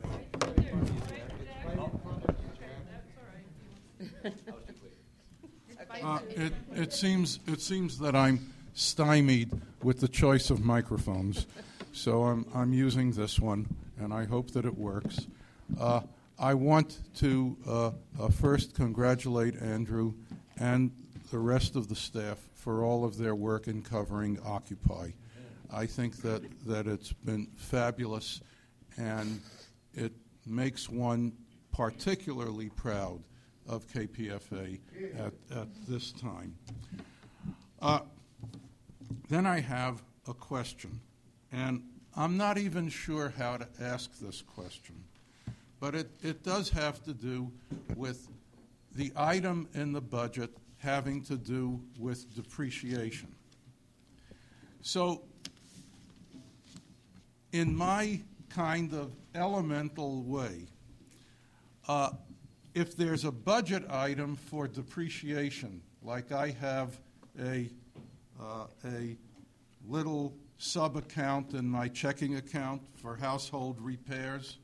Uh, it it seems it seems that I'm stymied with the choice of microphones, so I'm I'm using this one, and I hope that it works. Uh, I want to uh, uh, first congratulate Andrew and the rest of the staff for all of their work in covering Occupy. I think that, that it's been fabulous, and it makes one particularly proud of K P F A at, at this time. Uh, then I have a question, and I'm not even sure how to ask this question, but it, it does have to do with the item in the budget having to do with depreciation. So, in my kind of elemental way, uh, if there's a budget item for depreciation, like I have a, uh, a little sub-account in my checking account for household repairs,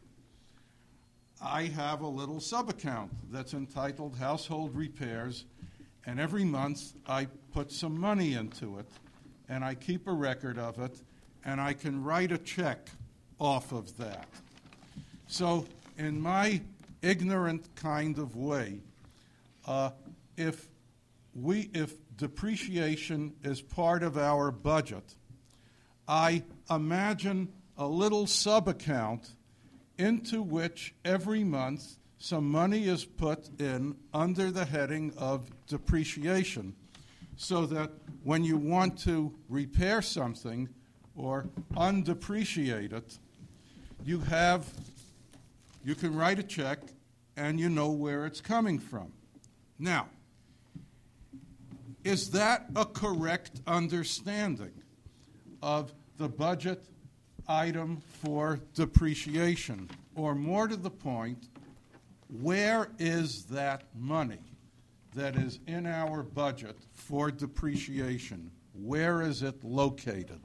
I have a little sub-account that's entitled Household Repairs, and every month I put some money into it, and I keep a record of it, and I can write a check off of that. So in my ignorant kind of way, uh, if we, if depreciation is part of our budget, I imagine a little sub-account into which every month some money is put in under the heading of depreciation, so that when you want to repair something or undepreciate it, you have, you can write a check and you know where it's coming from. Now, is that a correct understanding of the budget item for depreciation? Or more to the point, where is that money that is in our budget for depreciation? Where is it located?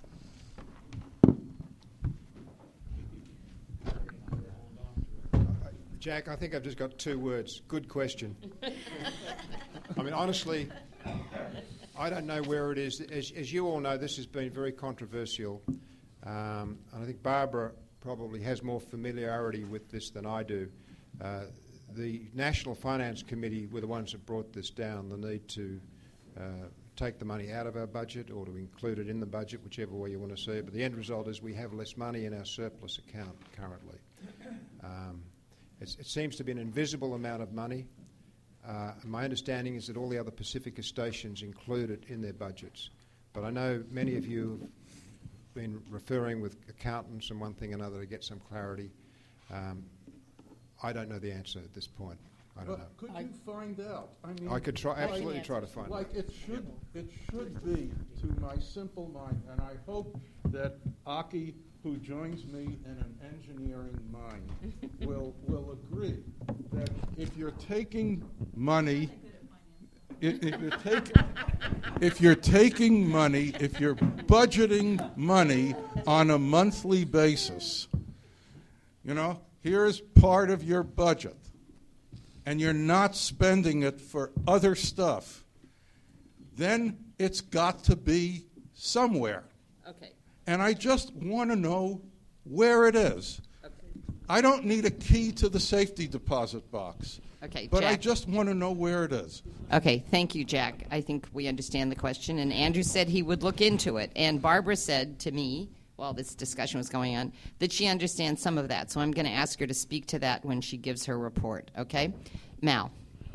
Jack, I think I've just got two words. Good question. I mean, honestly, I don't know where it is. As, as you all know, this has been very controversial. Um, and I think Barbara probably has more familiarity with this than I do. Uh, the National Finance Committee were the ones that brought this down, the need to uh, take the money out of our budget or to include it in the budget, whichever way you want to see it. But the end result is we have less money in our surplus account currently. Um, it's, it seems to be an invisible amount of money. Uh, my understanding is that all the other Pacifica stations include it in their budgets. But I know many of you have been referring with accountants and one thing and another to get some clarity. Um, I don't know the answer at this point. I don't but know. Could you find out? I mean, I could try, absolutely like, try to find like out. Like it should, it should be, to my simple mind, and I hope that Aki, who joins me in an engineering mind, will will agree that if you're taking money, if, if you're taking, if you're taking money, if you're budgeting money on a monthly basis, you know, here's part of your budget, and you're not spending it for other stuff, then it's got to be somewhere. Okay. And I just want to know where it is. Okay. I don't need a key to the safety deposit box. Okay, but Jack. I just want to know where it is. Okay, thank you, Jack. I think we understand the question. And Andrew said he would look into it. And Barbara said to me, while this discussion was going on, that she understands some of that. So I'm going to ask her to speak to that when she gives her report. Okay? Mal.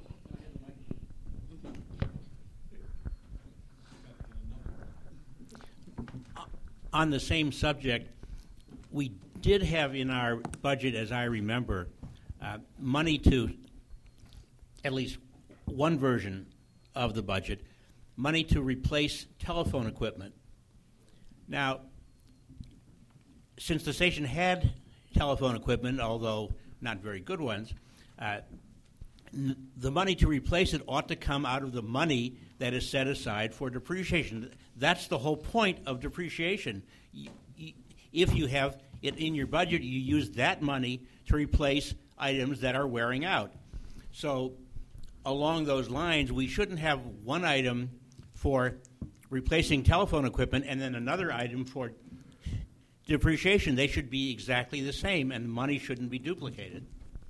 On the same subject, we did have in our budget, as I remember, uh, money to at least one version of the budget, money to replace telephone equipment. Now, since the station had telephone equipment, although not very good ones, uh, n- the money to replace it ought to come out of the money that is set aside for depreciation. That's the whole point of depreciation. Y- y- if you have it in your budget, you use that money to replace items that are wearing out. So along those lines, we shouldn't have one item for replacing telephone equipment and then another item for depreciation. They should be exactly the same, and the money shouldn't be duplicated.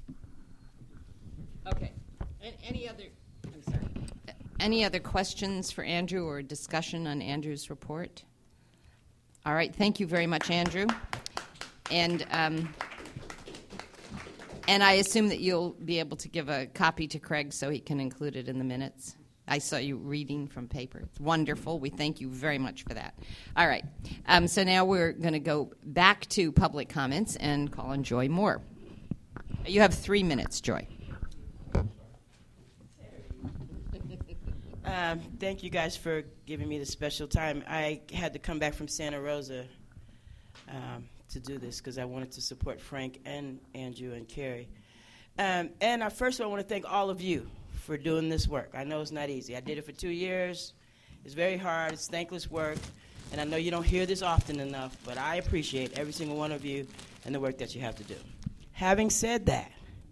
Okay. Any other? I'm sorry. Any other questions for Andrew or discussion on Andrew's report? All right. Thank you very much, Andrew. and um, and I assume that you'll be able to give a copy to Craig so he can include it in the minutes. I saw you reading from paper. It's wonderful. We thank you very much for that. All right. Um, so now we're going to go back to public comments and call on Joy Moore. You have three minutes, Joy. Um, thank you guys for giving me the special time. I had to come back from Santa Rosa um, to do this because I wanted to support Frank and Andrew and Carrie. Um, and I, first I want to thank all of you for doing this work. I know it's not easy. I did it for two years. It's very hard. It's thankless work. And I know you don't hear this often enough, but I appreciate every single one of you and the work that you have to do. Having said that,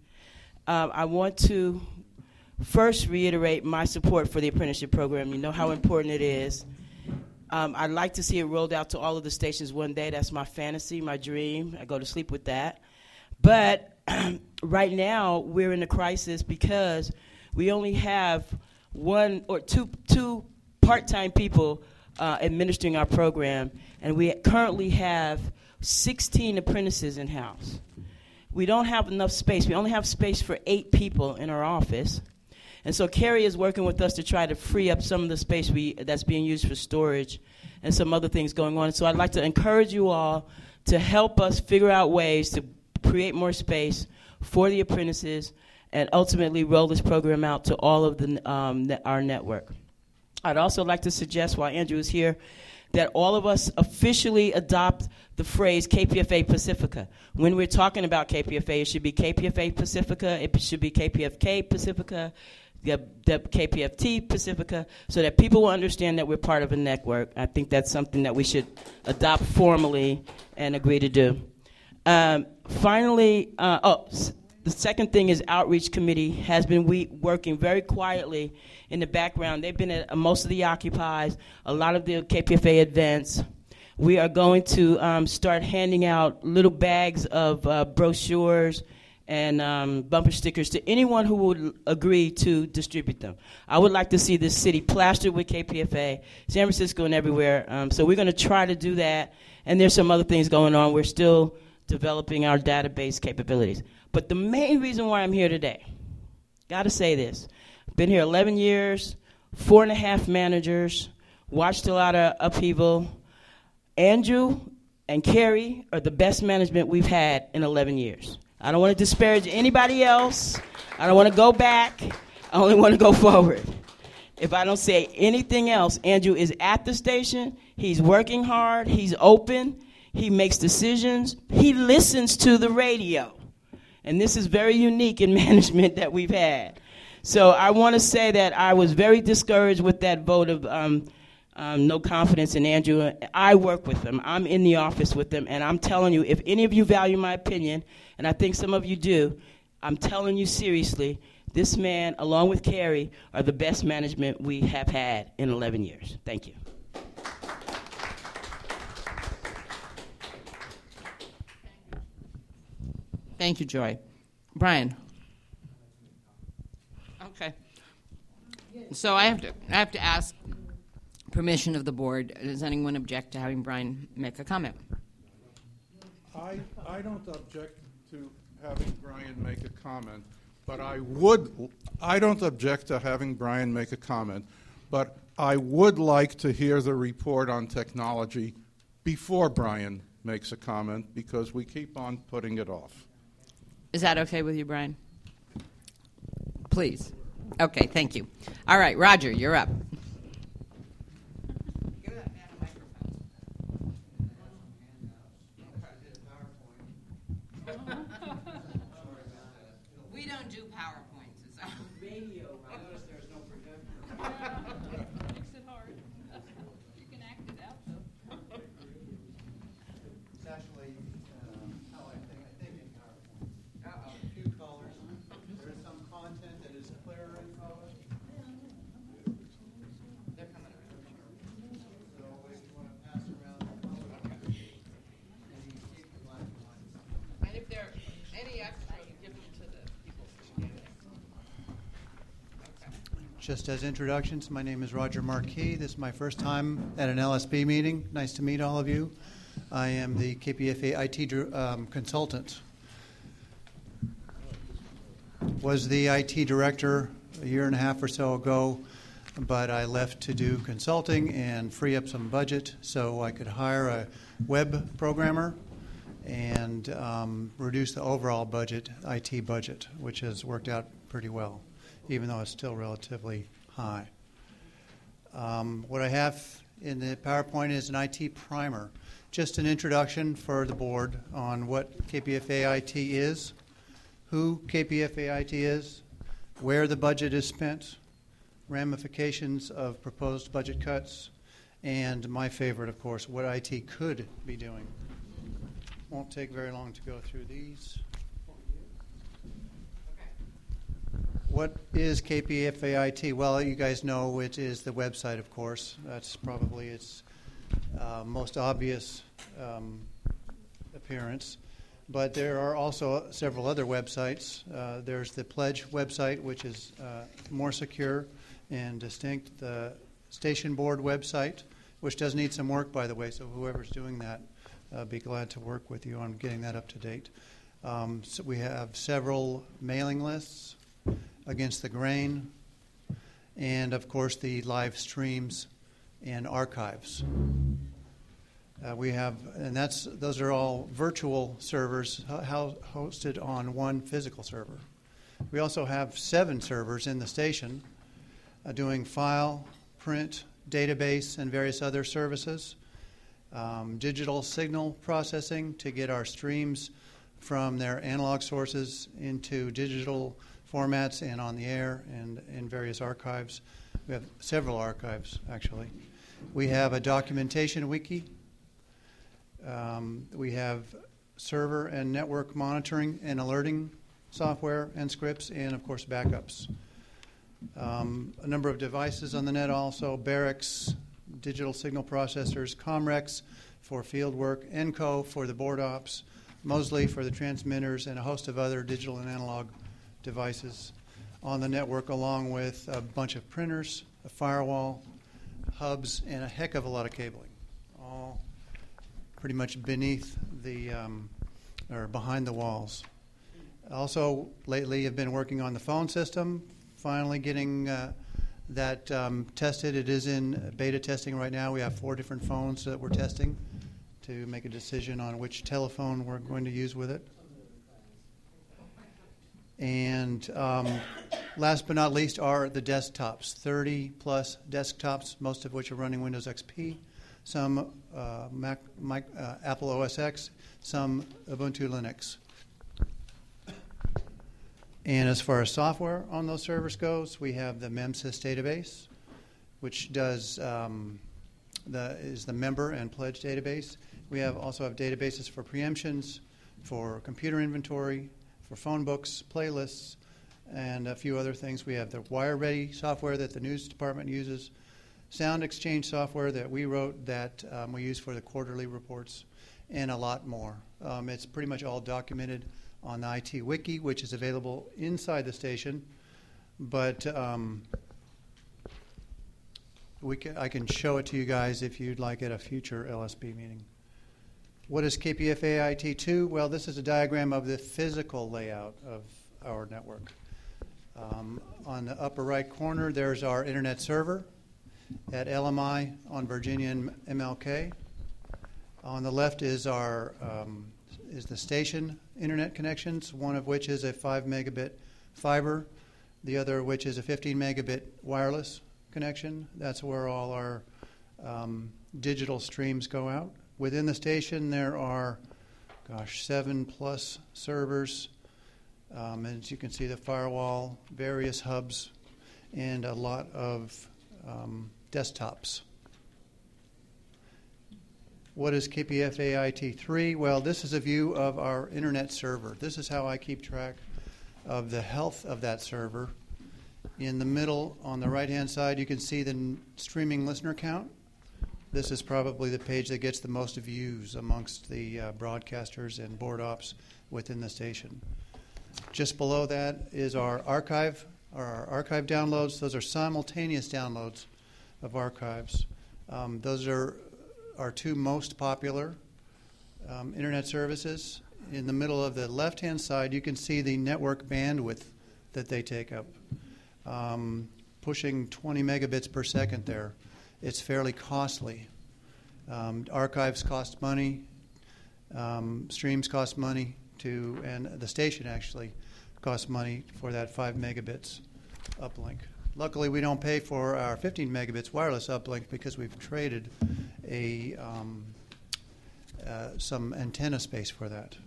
um, I want to first reiterate my support for the apprenticeship program. You know how important it is. Um, I'd like to see it rolled out to all of the stations one day. That's my fantasy, my dream. I go to sleep with that. But right now, we're in a crisis because we only have one or two two part-time people uh, administering our program, and we currently have sixteen apprentices in-house. We don't have enough space. We only have space for eight people in our office. And so Carrie is working with us to try to free up some of the space we, that's being used for storage and some other things going on. So I'd like to encourage you all to help us figure out ways to create more space for the apprentices and ultimately roll this program out to all of the, um, ne- our network. I'd also like to suggest, while Andrew is here, that all of us officially adopt the phrase K P F A Pacifica. When we're talking about K P F A, it should be K P F A Pacifica, it should be K P F K Pacifica, the, the K P F T Pacifica, so that people will understand that we're part of a network. I think that's something that we should adopt formally and agree to do. Um, finally, uh, oh, s- the second thing is Outreach Committee has been we- working very quietly in the background. They've been at uh, most of the Occupies, a lot of the K P F A events. We are going to um, start handing out little bags of uh, brochures and um, bumper stickers to anyone who would agree to distribute them. I would like to see this city plastered with K P F A, San Francisco and everywhere. Um, so we're going to try to do that. And there's some other things going on. We're still developing our database capabilities. But the main reason why I'm here today, got to say this, been here eleven years, four and a half managers, watched a lot of upheaval. Andrew and Carrie are the best management we've had in eleven years. I don't want to disparage anybody else. I don't want to go back. I only want to go forward. If I don't say anything else, Andrew is at the station. He's working hard. He's open. He makes decisions. He listens to the radio. And this is very unique in management that we've had. So I want to say that I was very discouraged with that vote of um, um, no confidence in Andrew. I work with him. I'm in the office with him. And I'm telling you, if any of you value my opinion, and I think some of you do, I'm telling you seriously, this man, along with Carrie, are the best management we have had in eleven years. Thank you. Thank you, Joy. Brian. Okay. So I have to I have to ask permission of the board. Does anyone object to having Brian make a comment? I, I don't object to having Brian make a comment, but I would, I don't object to having Brian make a comment, but I would like to hear the report on technology before Brian makes a comment because we keep on putting it off. Is that okay with you, Brian? Please. Okay, thank you. All right, Roger, you're up. We don't do PowerPoints. It's our radio. I noticed there's no projector. Makes it hard. You can act it out, though. It's actually um, how I think, I think in PowerPoint. Uh, a few colors. There is some content that is clearer in color. They're coming around. So if you want to pass around the color, and you keep the black and white. And if there are any extras, give them to the people. Just as introductions, my name is Roger Marquis. This is my first time at an L S B meeting. Nice to meet all of you. I am the K P F A I T dir- um, consultant. Was the I T director a year and a half or so ago, but I left to do consulting and free up some budget so I could hire a web programmer and um, reduce the overall budget, I T budget, which has worked out pretty well, even though it's still relatively high. Um, what I have in the PowerPoint is an I T primer, just an introduction for the board on what K P F A I T is, who K P F A I T is, where the budget is spent, ramifications of proposed budget cuts, and my favorite, of course, what I T could be doing. Won't take very long to go through these. What is K P F A I T? Well, you guys know it is the website, of course. That's probably its uh, most obvious um, appearance. But there are also several other websites. Uh, there's the Pledge website, which is uh, more secure and distinct. The Station Board website, which does need some work, by the way, so whoever's doing that, uh, be glad to work with you on getting that up to date. Um, so we have several mailing lists against the grain, and of course the live streams and archives. Uh, we have, and that's those are all virtual servers ho- hosted on one physical server. We also have seven servers in the station uh, doing file, print, database, and various other services. Um, digital signal processing to get our streams from their analog sources into digital formats and on the air and in various archives. We have several archives, actually. We have a documentation wiki. Um, we have server and network monitoring and alerting software and scripts, and, of course, backups. Um, a number of devices on the net also, Barracks, digital signal processors, Comrex for field work, Enco for the board ops, Mosley for the transmitters, and a host of other digital and analog devices on the network, along with a bunch of printers, a firewall, hubs, and a heck of a lot of cabling, all pretty much beneath the, um, or behind the walls. Also, lately, have been working on the phone system, finally getting uh, that um, tested. It is in beta testing right now. We have four different phones that we're testing to make a decision on which telephone we're going to use with it. And um, last but not least are the desktops, thirty plus desktops, most of which are running Windows X P, some uh, Mac, Mac, uh, Apple O S X, some Ubuntu Linux. And as far as software on those servers goes, we have the MEMSys database, which does um, the is the member and pledge database. We have also have databases for preemptions, for computer inventory, for phone books, playlists, and a few other things. We have the WireReady software that the news department uses, Sound Exchange software that we wrote that um, we use for the quarterly reports, and a lot more. Um, it's pretty much all documented on the I T Wiki, which is available inside the station, but um, we can, I can show it to you guys if you'd like at a future L S B meeting. What is K P F A I T two? Well, this is a diagram of the physical layout of our network. Um, on the upper right corner, there's our internet server at L M I on Virginia and M L K. On the left is our um, is the station internet connections, one of which is a five megabit fiber, the other of which is a fifteen megabit wireless connection. That's where all our um, digital streams go out. Within the station, there are, gosh, seven plus servers. Um, as you can see, the firewall, various hubs, and a lot of um, desktops. What is K P F A I T three? Well, this is a view of our internet server. This is how I keep track of the health of that server. In the middle, on the right-hand side, you can see the n- streaming listener count. This is probably the page that gets the most views amongst the uh, broadcasters and board ops within the station. Just below that is our archive, our archive downloads. Those are simultaneous downloads of archives. Um, those are our two most popular. um, internet services. In the middle of the left-hand side, you can see the network bandwidth that they take up, um, pushing twenty megabits per second there. It's fairly costly. Um, archives cost money, um, streams cost money, to, and the station actually costs money for that five megabits uplink. Luckily, we don't pay for our fifteen megabits wireless uplink because we've traded a um, uh, some antenna space for that.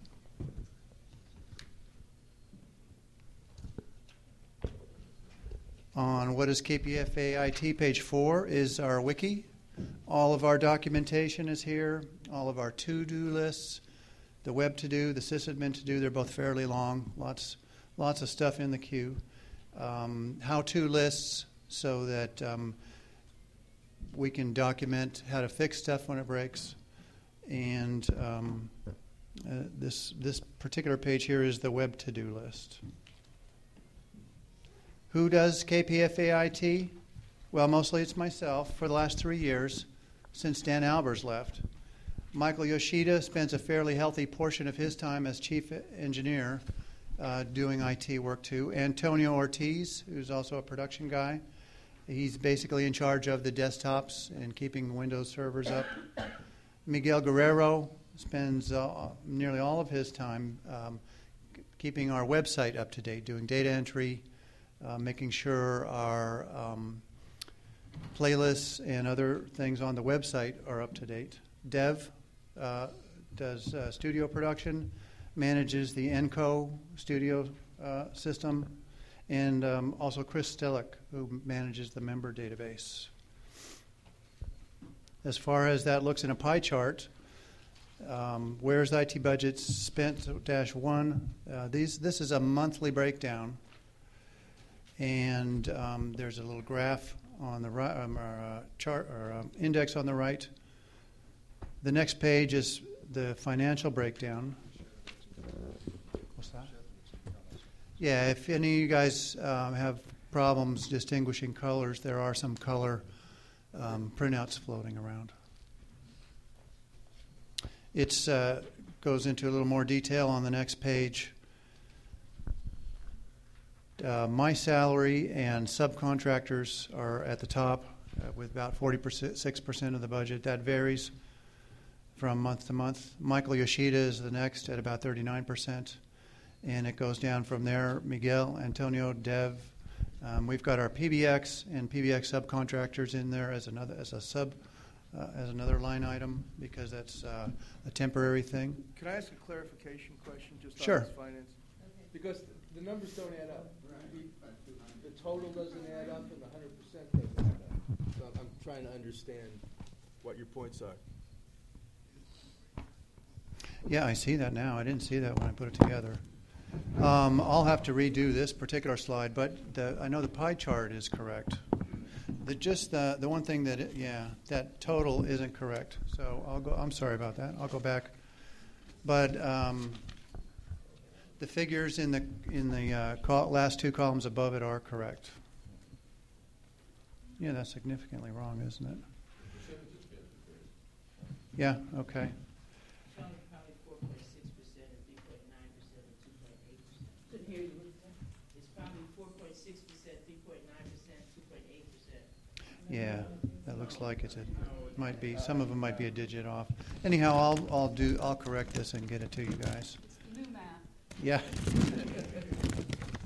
On what is K P F A I T, page four is our wiki. All of our documentation is here, all of our to-do lists, the web to-do, the sysadmin to-do, they're both fairly long, lots, lots of stuff in the queue. Um, how-to lists so that um, we can document how to fix stuff when it breaks. And um, uh, this, this particular page here is the web to-do list. Who does K P F A I T? Well, mostly it's myself for the last three years since Dan Albers left. Michael Yoshida spends a fairly healthy portion of his time as chief engineer uh, doing I T work too. Antonio Ortiz, who's also a production guy, he's basically in charge of the desktops and keeping Windows servers up. Miguel Guerrero spends uh, nearly all of his time um, keeping our website up to date, doing data entry, uh, making sure our um, playlists and other things on the website are up to date. Dev uh, does uh, studio production, manages the Enco studio uh, system, and um, also Chris Stillick, who manages the member database. As far as that looks in a pie chart, um, where's the I T budget spent dash one? Uh, these this is a monthly breakdown, and um, there's a little graph on the right, um, or, uh, chart or um, index on the right. The next page is the financial breakdown. What's that? Yeah, if any of you guys um, have problems distinguishing colors, there are some color um, printouts floating around. It uh, goes into a little more detail on the next page. Uh, my salary and subcontractors are at the top uh, with about forty-six percent of the budget. That varies from month to month. Michael Yoshida is the next at about thirty-nine percent. And it goes down from there. Miguel, Antonio, Dev. Um, we've got our P B X and P B X subcontractors in there as another as a sub uh, as another line item because that's uh, a temporary thing. Can I ask a clarification question just Sure. on this finance? Because the, the numbers don't add up. The, the total doesn't add up and the one hundred percent doesn't add up. So I'm trying to understand what your points are. Yeah, I see that now. I didn't see that when I put it together. Um, I'll have to redo this particular slide, but the, I know the pie chart is correct. The just the the one thing that it, yeah that total isn't correct. So I'll go. I'm sorry about that. I'll go back. But um, the figures in the in the uh, col- last two columns above it are correct. Yeah, that's significantly wrong, isn't it? Yeah. Okay. Yeah, that looks like it's a might be some of them might be a digit off. Anyhow, I'll I'll do I'll correct this and get it to you guys. New math. Yeah.